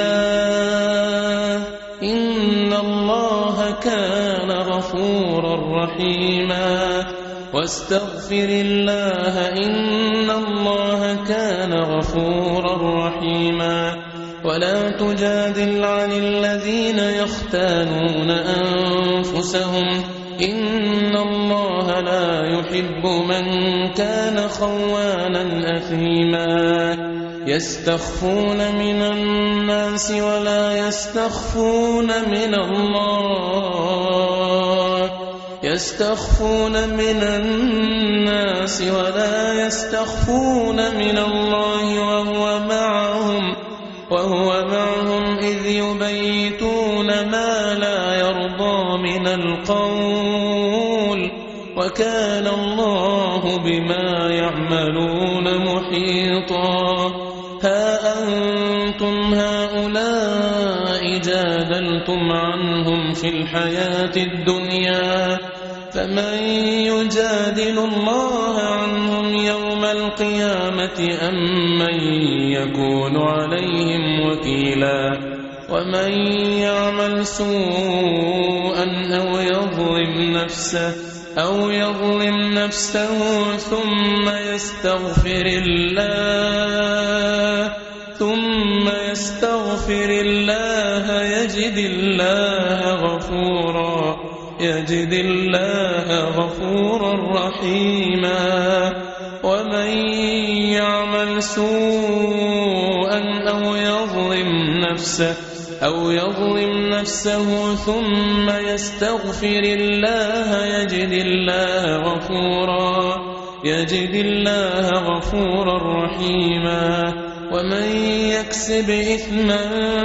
الله إن الله كان غفورا رحيما. واستغفر الله إن الله كان غفورا رحيما. ولا تجادل عن الذين يختانون أنفسهم إن الله لا يحب من كان خوانا أثيما. يستخفون من الناس ولا يستخفون من الله يستخفون من الناس ولا يستخفون من الله وهو معهم وهو معهم إذ يبيتون ما لا يرضى من القول وكان الله بما يعملون محيطا. ها أنتم هؤلاء جادلتم عنهم في الحياة الدنيا فمن يجادل الله عنهم يوم القيامة أم من يكون عليهم وكيلا. ومن يعمل سوءا أو يظلم نفسه أو يظلم نفسه ثم يستغفر الله ثم يستغفر الله يجد الله غفورا يجد الله غفورا رحيما. ومن يعمل سوءا أو يظلم نفسه أو يظلم نفسه ثم يستغفر الله يجد الله غفورا يجد الله غفورا رحيما. ومن يكسب إثما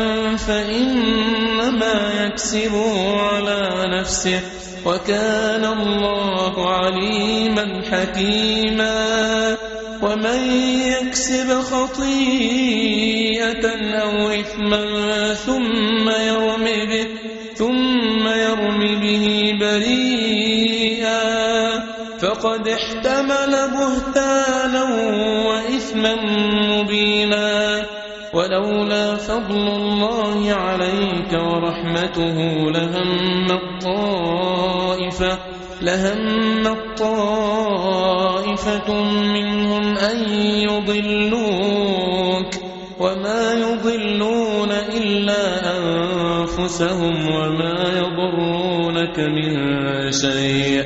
فإنما يكسبه على نفسه وكان الله عليما حكيما. ومن يكسب خطيئة أو إثما ثم يرم به ثم يرم به بريئا فقد احتمل بهتانا وإثما مبينا. ولولا فضل الله عليك ورحمته لهم الطائفة لهم الطائفة منهم أن يضلوك وما يضلون إلا أنفسهم وما يضرونك من شيء.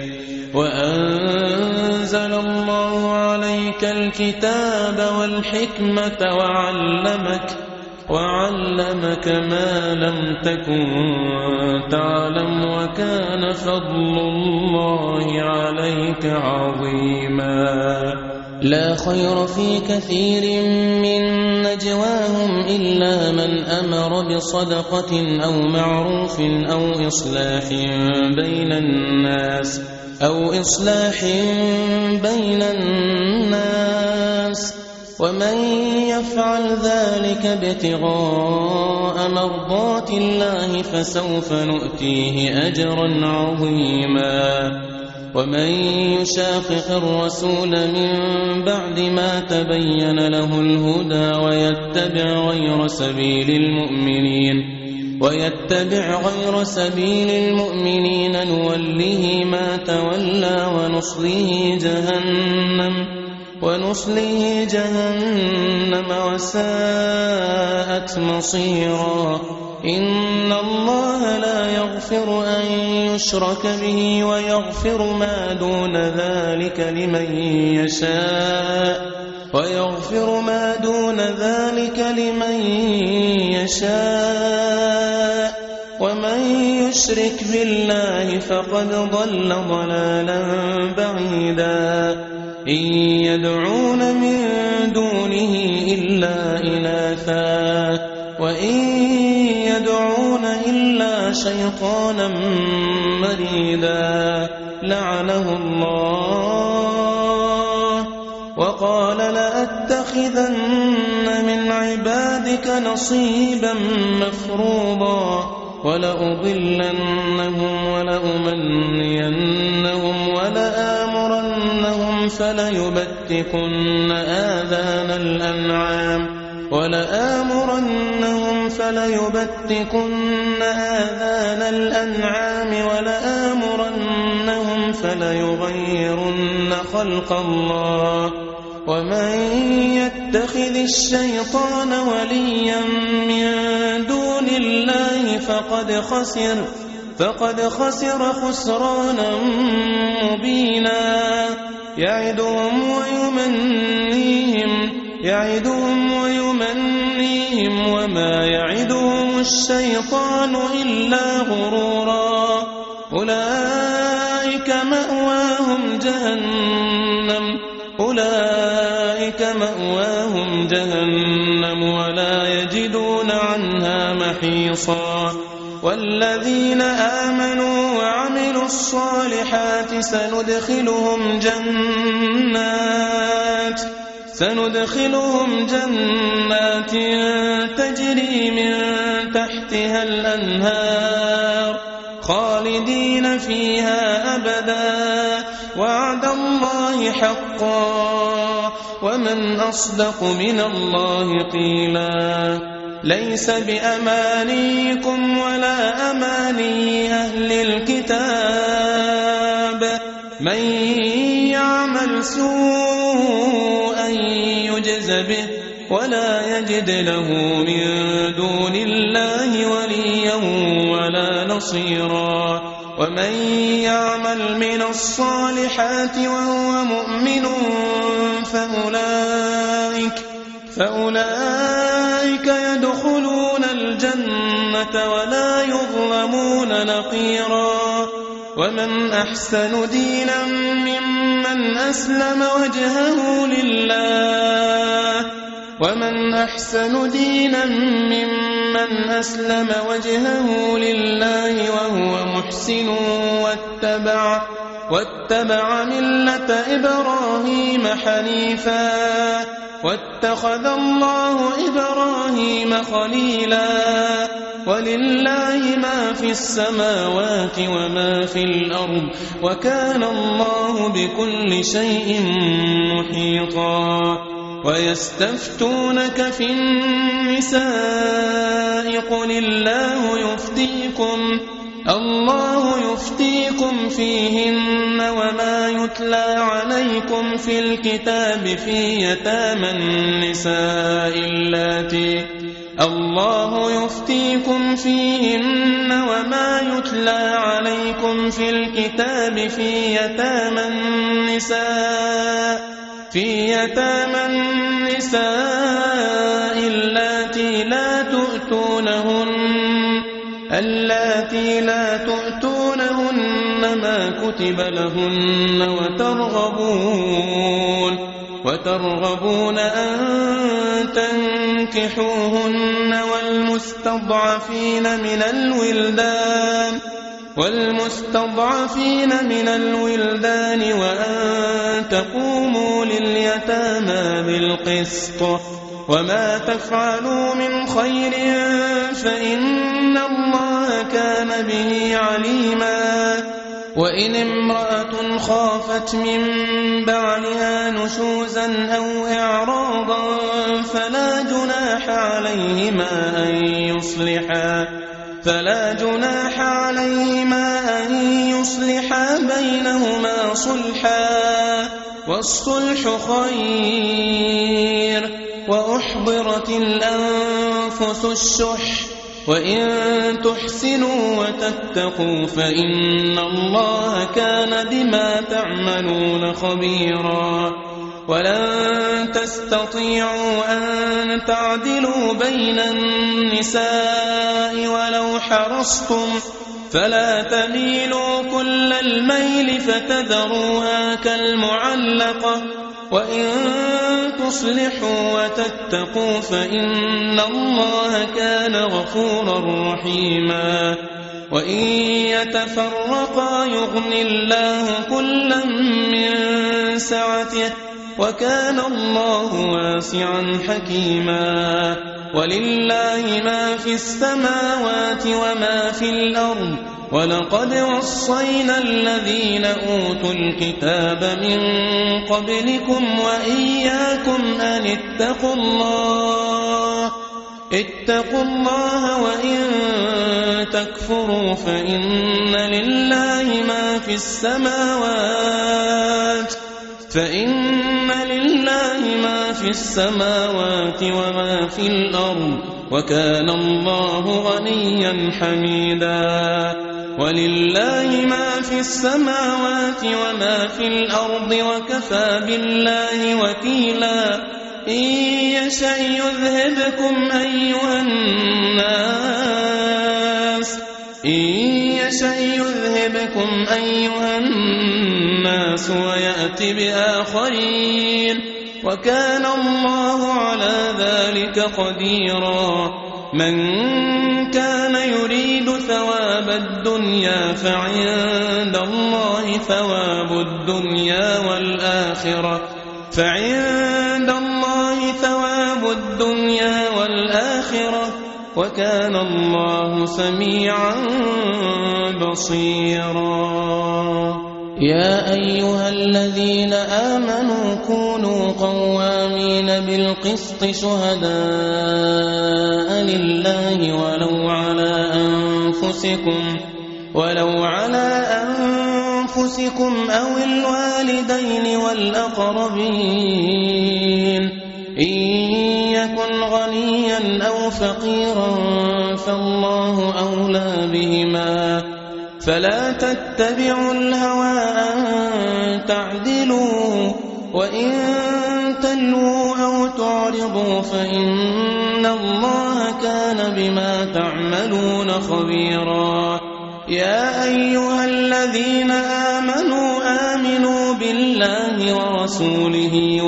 وأنزل الله عليك الكتاب والحكمة وعلمك وعلمك ما لم تكن تعلم وكان فضل الله عليك عظيما. لا خير في كثير من نجواهم إلا من أمر بصدقة أو معروف أو إصلاح بين الناس أو إصلاح بين الناس ومن يفعل ذلك ابتغاء مرضات الله فسوف نؤتيه أجرا عظيما. ومن يشاقق الرسول من بعد ما تبين له الهدى ويتبع غير سبيل المؤمنين ويتبع غير سبيل المؤمنين نوله ما تولى ونصله جهنم ونصله جهنم وساءت مصيرا. إن الله لا يغفر أن يشرك به ويغفر ما دون ذلك لمن يشاء ويغفر ما دون ذلك لمن يشاء. ومن يشرك بالله فقد ضل ضلالا بعيدا. إن يدعون من دونه إلا إناثا وإن يدعون إلا شيطانا مريدا لعنه الله وقال لأتخذن من عبادك نصيبا مفروضا ولأضلنهم ولأمنينهم ولآمرنهم فليبتكن آذان الأنعام ولآمرنهم فليبتكن آذان الأنعام ولآمرنهم فليغيرن خلق الله. ومن يتخذ الشيطان وليا من دون الله فقد خسر فقد خسر خسرانا مبينا. يعدهم ويمنيهم يعدهم ويمنيهم وما يعدهم الشيطان إلا غرورا. أولئك مأواهم جهنم أولئك مأواهم جهنم ولا يجدون عنها محيصا. والذين آمنوا وعملوا الصالحات سندخلهم جنات سندخلهم جنات تجري من تحتها الأنهار خالدين فيها أبدا وعد الله حقا ومن أصدق من الله قيلا. ليس بأمانيكم ولا أماني أهل الكتاب من يعمل سوءا يجز به ولا يجد له من دون الله وليا ولا نصيرا ومن يعمل من الصالحات وهو مؤمن فأولئك, فأولئك يدخلون الجنة ولا يظلمون نقيرا ومن أحسن دينا ممن أسلم وجهه لله ومن أحسن دينا ممن أسلم وجهه لله وهو محسن واتبع, واتبع ملة إبراهيم حنيفا واتخذ الله إبراهيم خليلا ولله ما في السماوات وما في الأرض وكان الله بكل شيء محيطا ويستفتونك في النساء قل الله يفتيكم الله يفتيكم فيهن وما يتلى عليكم في الكتاب في يتامى النساء اللاتي الله يفتيكم فيهن وما يتلى عليكم في الكتاب في يتامى النساء في يتامى النساء اللاتي لا تؤتونهن اللاتي لا تؤتونهن ما كتب لهن وترغبون وترغبون أن تنكحوهن والمستضعفين من الولدان والمستضعفين من الولدان وأن تقوموا لليتامى بالقسط وما تفعلوا من خير فإن الله كان به عليما وإن امرأة خافت من بعلها نشوزا أو إعراضا فلا جناح عليهما أن يصلحا فلا جناح عليهما أن يصلحا بينهما صلحا والصلح خير وأحضرت الأنفس الشح وإن تحسنوا وتتقوا فإن الله كان بما تعملون خبيرا ولن تستطيعوا أن تعدلوا بين النساء ولو حرصتم فلا تميلوا كل الميل فتذروها كالمعلقة وإن تصلحوا وتتقوا فإن الله كان غفورا رحيما وإن يتفرقا يغن الله كلا من سعته وكان الله واسعا حكيما ولله ما في السماوات وما في الأرض ولقد وصينا الذين أوتوا الكتاب من قبلكم وإياكم أن اتقوا الله اتقوا الله وإن تكفروا فإن لله ما في السماوات فإن لله ما في السماوات وما في الأرض وكان الله غنيا حميدا ولله ما في السماوات وما في الأرض وكفى بالله وكيلا إن يشأ يذهبكم أيها الناس إن يشأ يذهبكم أيها الناس ويأتي بآخرين وكان الله على ذلك قديرا من كان يريد ثواب الدنيا فعند الله ثواب الدنيا والآخرة فعند الله ثواب الدنيا والآخرة وكان الله سميعا بصيرا يا أيها الذين آمنوا كونوا قوامين بالقسط شهداء لله ولو على أنفسكم ولو على أنفسكم أو الوالدين والأقربين إن يكن غنيا أو فقيرا فالله أولى بهما فلا تتبعوا الهوى أن تعدلوا وإن تلووا أو تعرضوا فإن الله كان بما تعملون خبيرا يا أيها الذين آمنوا آمنوا بالله ورسوله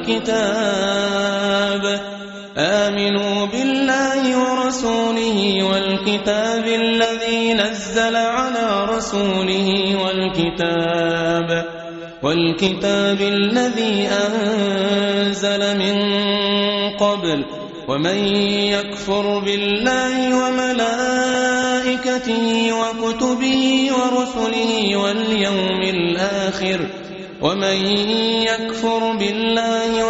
والكتاب آمنوا بالله ورسوله والكتاب الذي نزل على رسوله والكتاب والكتاب الذي أنزل من قبل ومن يكفر بالله وملائكته وكتبه ورسله واليوم الآخر ومن يكفر بالله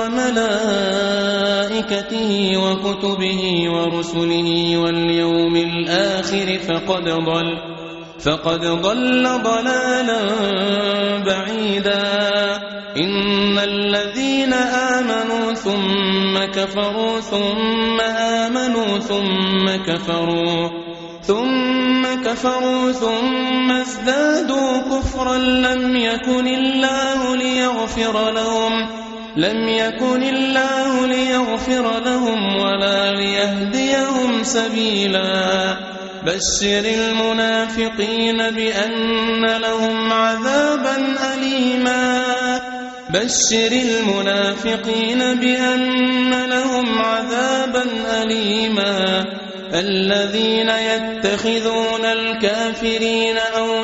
وملائكته وكتبه ورسله واليوم الآخر فقد ضل فقد ضل ضلالا بعيدا إن الذين آمنوا ثم كفروا ثم آمنوا ثم كفروا ثم كفروا ثم ازدادوا كفرا لم يكن الله ليغفر لهم لم يكن الله ليغفر لهم ولا ليهديهم سبيلا بشر المنافقين بأن لهم عذابا أليما بشر المنافقين بأن لهم عذابا أليما الذين يتخذون الكافرين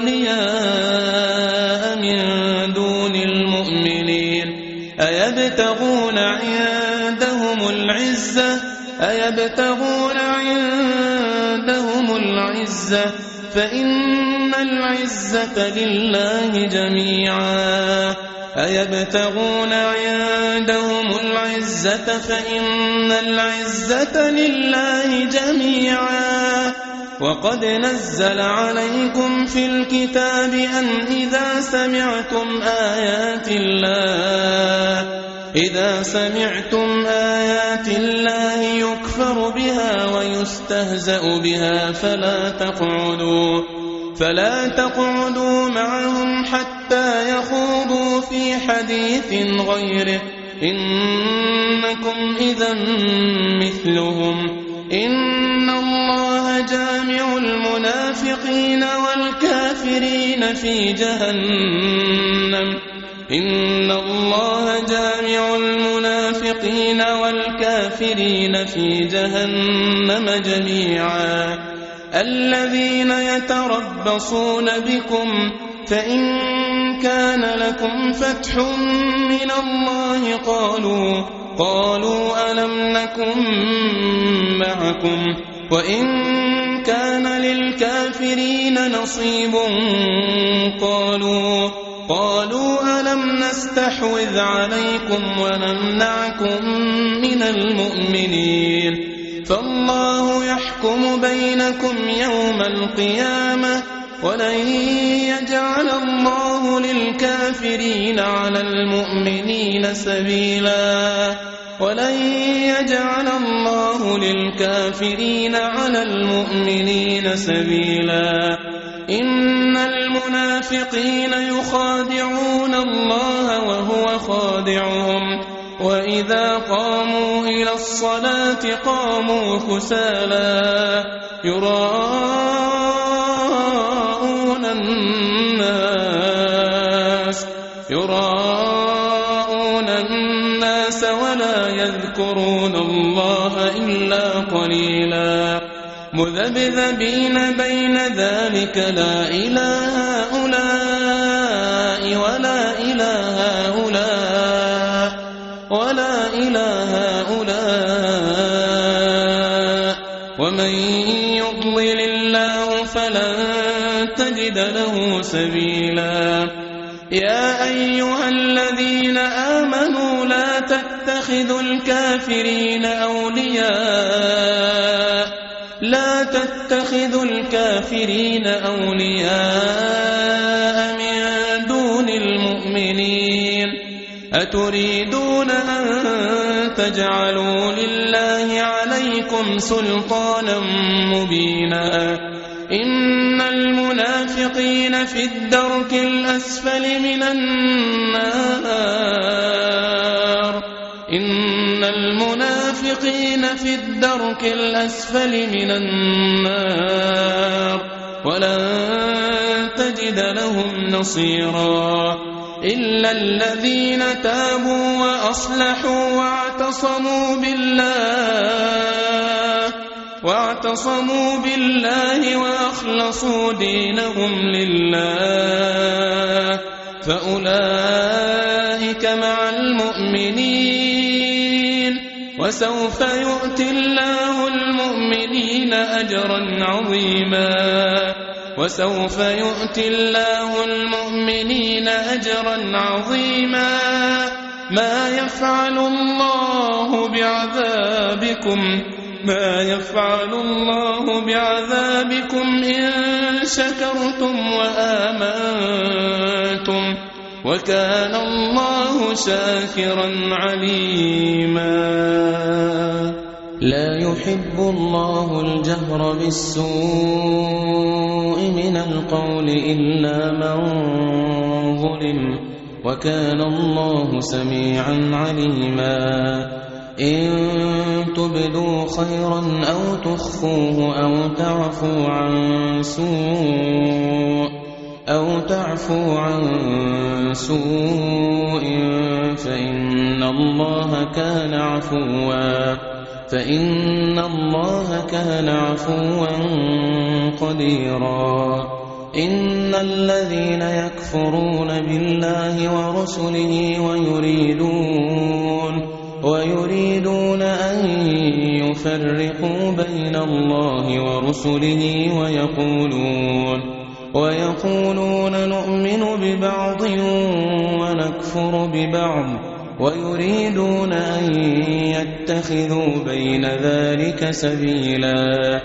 أولياء من دون المؤمنين أيبتغون عندهم العزة أيبتغون عندهم العزة فإن العزة لله جميعا أيبتغون عندهم العزة فإن العزة لله جميعا وقد نزل عليكم في الكتاب أن إذا سمعتم آيات الله إذا سمعتم آيات الله يكفر بها ويستهزأ بها فلا تقعدوا فلا تقعدوا معهم حتى يخوضوا في حديث غيره إنكم إذا مثلهم إن الله جامع المنافقين والكافرين في جهنم إن الله جامع المنافقين والكافرين في جهنم جميعا الذين يتربصون بكم فإن كان لكم فتح من الله قالوا قالوا ألم نكن معكم وإن كان للكافرين نصيب قالوا قالوا ألم نستحوذ عليكم ونمنعكم من المؤمنين فالله يحكم بينكم يوم القيامة ولن يجعل الله للكافرين على المؤمنين سبيلا ولن يجعل الله للكافرين على المؤمنين سبيلا إن المنافقين يخادعون الله وهو خادعهم وإذا قاموا إلى الصلاة قاموا كسالى يراءون الناس يراءون الناس ولا يذكرون الله إلا قليلا مذبذبين بين ذلك لا إله هؤلاء ولا إله هؤلاء ولا إله هؤلاء ومن يضلل الله فلن تجد له سبيلا يا أيها الذين آمنوا لا تتخذوا الكافرين أولياء لا تتخذوا الكافرين أولياء من دون أتريدون أن تجعلوا لله عليكم سلطانا مبينا إن المنافقين في الدرك الأسفل من النار إن المنافقين في الدرك الأسفل من النار ولن تجد لهم نصيرا إلا الذين تابوا وأصلحوا واعتصموا بالله واعتصموا بالله وأخلصوا دينهم لله فأولئك مع المؤمنين وسوف يؤتي الله المؤمنين أجرا عظيما وسوف يؤتي الله المؤمنين أجرا عظيما ما يفعل الله بعذابكم ما يفعل الله بعذابكم إن شكرتم وآمنتم وكان الله شاكرا عليما لا يحب الله الجهر بالسوء من القول إلا من ظلم وكان الله سميعا عليما إن تبدوا خيرا أو تخفوه أو تعفو عن سوء أو تعفو عن سوء فإن الله كان عفوا فإن الله كان عفوا قديرا إن الذين يكفرون بالله ورسله ويريدون ويريدون أن يفرقوا بين الله ورسله ويقولون ويقولون نؤمن ببعض ونكفر ببعض ويريدون أن يتخذوا بين ذلك سبيلا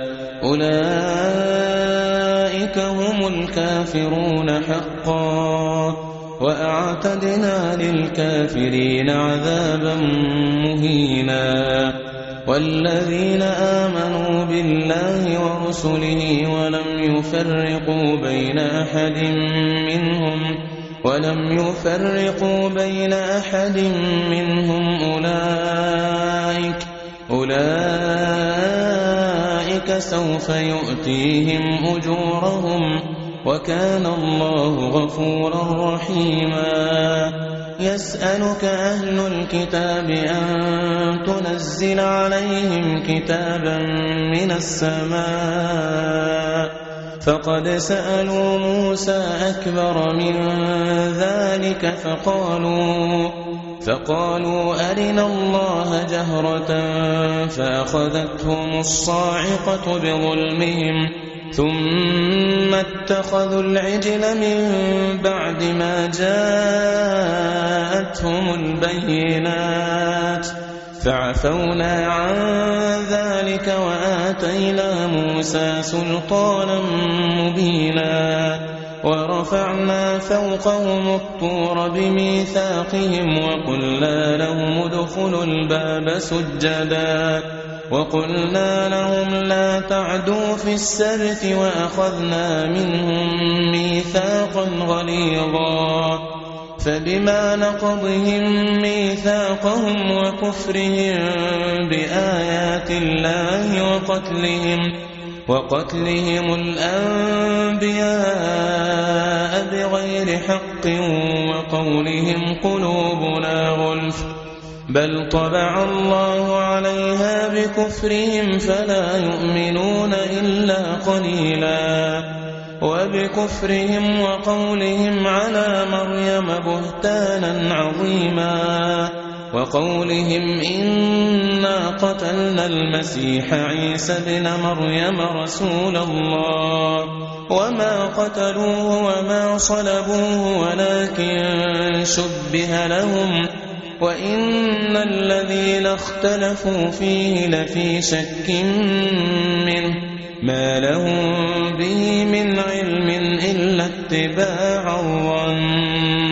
أولئك هم الكافرون حقا وأعتدنا للكافرين عذابا مهينا والذين آمنوا بالله ورسله ولم يفرقوا بين أحد منهم ولم يفرقوا بين أحد منهم أولئك أولئك سوف يؤتيهم أجورهم وكان الله غفورا رحيما يسألك أهل الكتاب أن تنزل عليهم كتابا من السماء فقد سألوا موسى أكبر من ذلك فقالوا فقالوا أرنا الله جهرة فأخذتهم الصاعقة بظلمهم ثم اتخذوا العجل من بعد ما جاءتهم البينات فعفونا عن ذلك وآتينا موسى سلطانا مبينا ورفعنا فوقهم الطور بميثاقهم وقلنا لهم ادخلوا الباب سجدا وقلنا لهم لا تعدوا في السبت وأخذنا منهم ميثاقا غليظا فبما نقضهم ميثاقهم وكفرهم بآيات الله وقتلهم وقتلهم الأنبياء بغير حق وقولهم قلوبنا غلف بل طبع الله عليها بكفرهم فلا يؤمنون إلا قليلا وبكفرهم وقولهم على مريم بهتانا عظيما وقولهم إنا قتلنا المسيح عيسى ابن مريم رسول الله وما قتلوه وما صلبوه ولكن شبه لهم وإن الذين اختلفوا فيه لفي شك منه ما لهم به من علم إلا اتباع الظن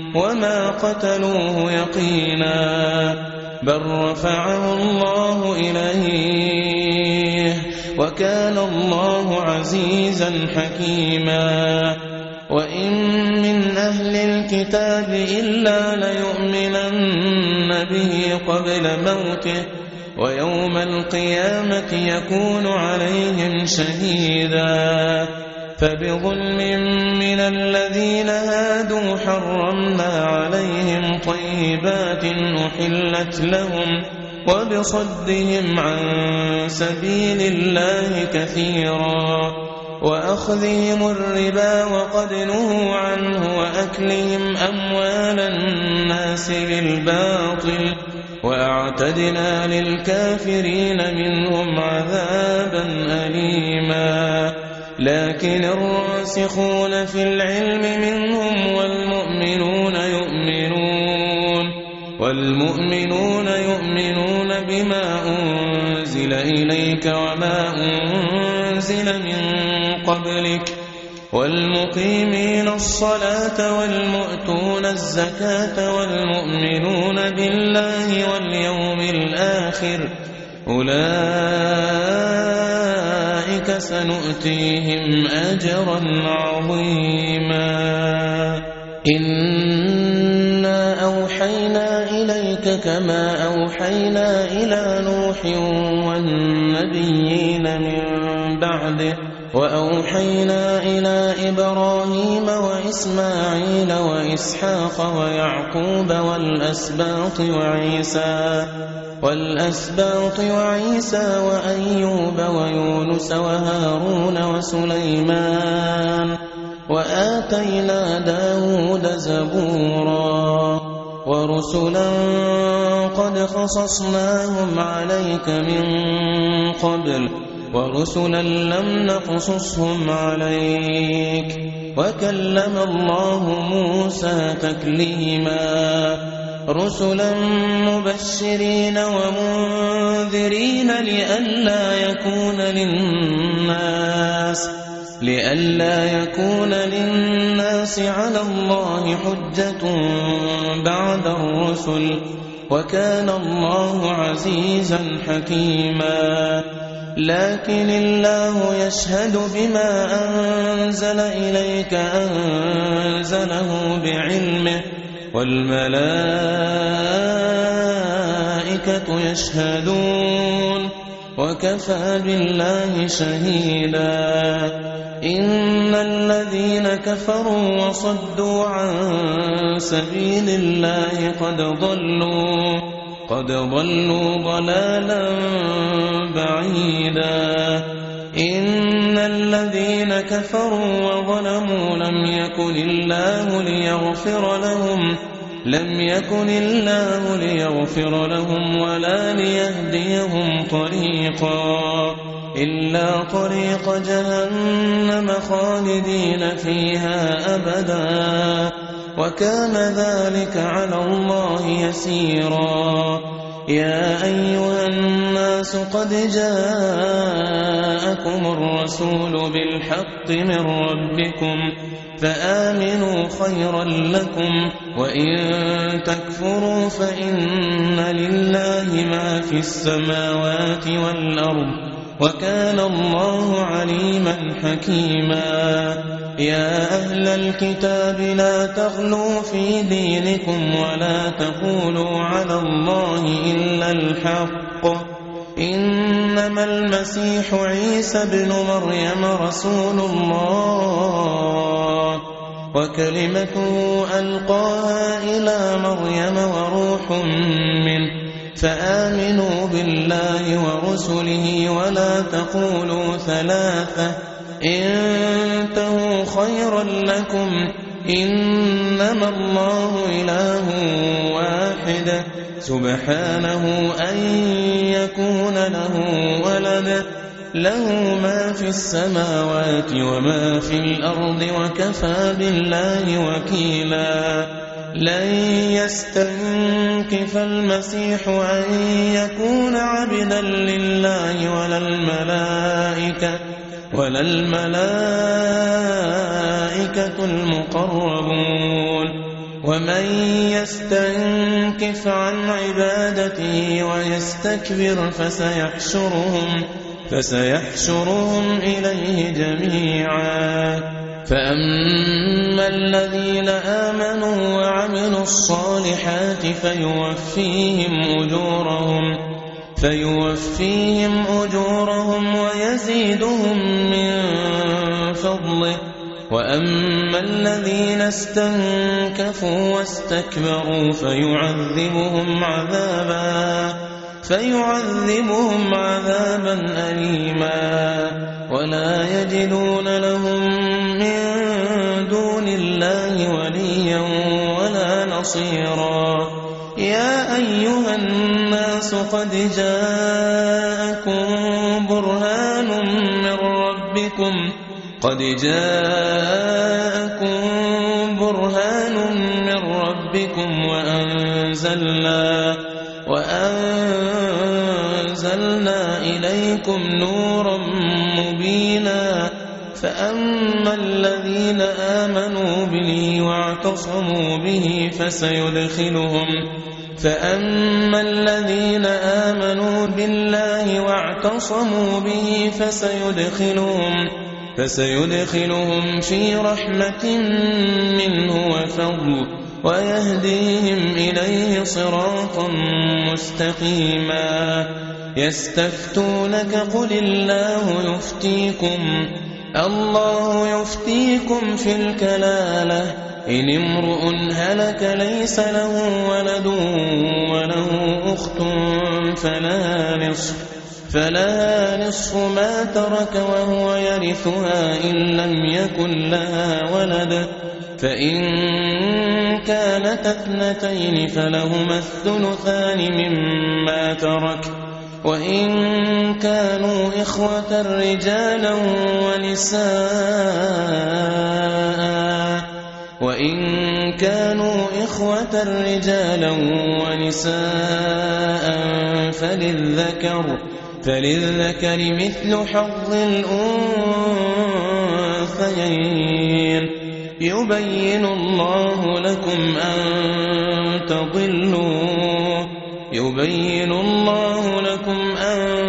وما قتلوه يقينا بل رفعه الله إليه وكان الله عزيزا حكيما وإن من أهل الكتاب إلا ليؤمنن به قبل موته ويوم القيامة يكون عليهم شهيدا فبظلم من الذين هادوا حرمنا عليهم طيبات أحلت لهم وبصدهم عن سبيل الله كثيرا وأخذهم الربا وقد نهوا عنه وأكلهم أموال الناس بالباطل وأعتدنا للكافرين منهم عذابا أليما لكن الراسخون في العلم منهم والمؤمنون يؤمنون والمؤمنون يؤمنون بما أنزل إليك وما أنزل من قبلك والمقيمين الصلاة والمؤتون الزكاة والمؤمنون بالله واليوم الآخر أولئك سنؤتيهم أجرا عظيما إنا أوحينا إليك كما أوحينا إلى نوح والنبيين من بعده وأوحينا إلى إبراهيم وإسماعيل وإسحاق ويعقوب والأسباط وعيسى والأسباط وعيسى وأيوب ويونس وهارون وسليمان وآتينا داود زبورا ورسلا قد خصصناهم عليك من قبل ورسلا لم نقصصهم عليك وكلم الله موسى تكليما رسلا مبشرين ومنذرين لئلا يكون للناس لئلا يكون للناس على الله حجة بعد الرسل وكان الله عزيزا حكيما لكن الله يشهد بما أنزل إليك أنزله بعلمه والملائكة يشهدون وكفى بالله شهيدا إن الذين كفروا وصدوا عن سبيل الله قد ضلوا قد ضلوا ضلالا بعيدا إن الذين كفروا وظلموا لم يكن الله ليغفر لهم لم يكن الله ليغفر لهم ولا ليهديهم طريقا إلا طريق جهنم خالدين فيها أبدا وكان ذلك على الله يسيرا يا أيها الناس قد جاءكم الرسول بالحق من ربكم فآمنوا خيرا لكم وإن تكفروا فإن لله ما في السماوات والأرض وكان الله عليما حكيما يا أهل الكتاب لا تغلوا في دينكم ولا تقولوا على الله إلا الحق إنما المسيح عيسى ابن مريم رسول الله وكلمته ألقاها إلى مريم وروح منه فآمنوا بالله ورسله ولا تقولوا ثلاثة انتهوا خيرا لكم إنما الله إله واحد سبحانه أن يكون له ولد له ما في السماوات وما في الأرض وكفى بالله وكيلا لن يستنكف المسيح أن يكون عبدا لله ولا الملائكة ولا الملائكة المقربون ومن يستنكف عن عبادته ويستكبر فسيحشرهم, فسيحشرهم إليه جميعا. فأما الذين آمنوا وعملوا الصالحات فيوفيهم أجورهم, فيوفيهم أجورهم ويزيدهم من فضله. وأما الذين استنكفوا واستكبروا فيعذبهم عذابا فيعذبهم عذابا أليما ولا يجدون لهم من دون الله وليا ولا نصيرا. يا أيها الناس قد جاءكم برهان من ربكم قد جاءكم برهان من ربكم وأنزلنا وأنزلنا إليكم نورا مبينا. فأما الذين آمنوا به واعتصموا به فسيدخلهم فأما الذين آمنوا بالله واعتصموا به فسيدخلهم فسيدخلهم في رحمة منه وفضل ويهديهم إليه صراطا مستقيما. يستفتونك قل الله يفتيكم الله يفتيكم في الكلالة إن امرؤ هلك ليس له ولد وله أخت فلا نصف فلها نصف ما ترك وهو يرثها إن لم يكن لها ولد فإن كانت اثنتين فلهما الثلثان مما ترك وإن كانوا إخوة رجالا ونساء وإن كانوا إخوة رجالا ونساء فللذكر فللذكر مثل حظ الأنثيين. يبين الله لكم أن تضلوا يبين الله لكم أن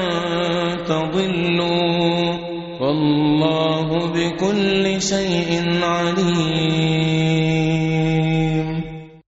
تضلوا والله بكل شيء عليم.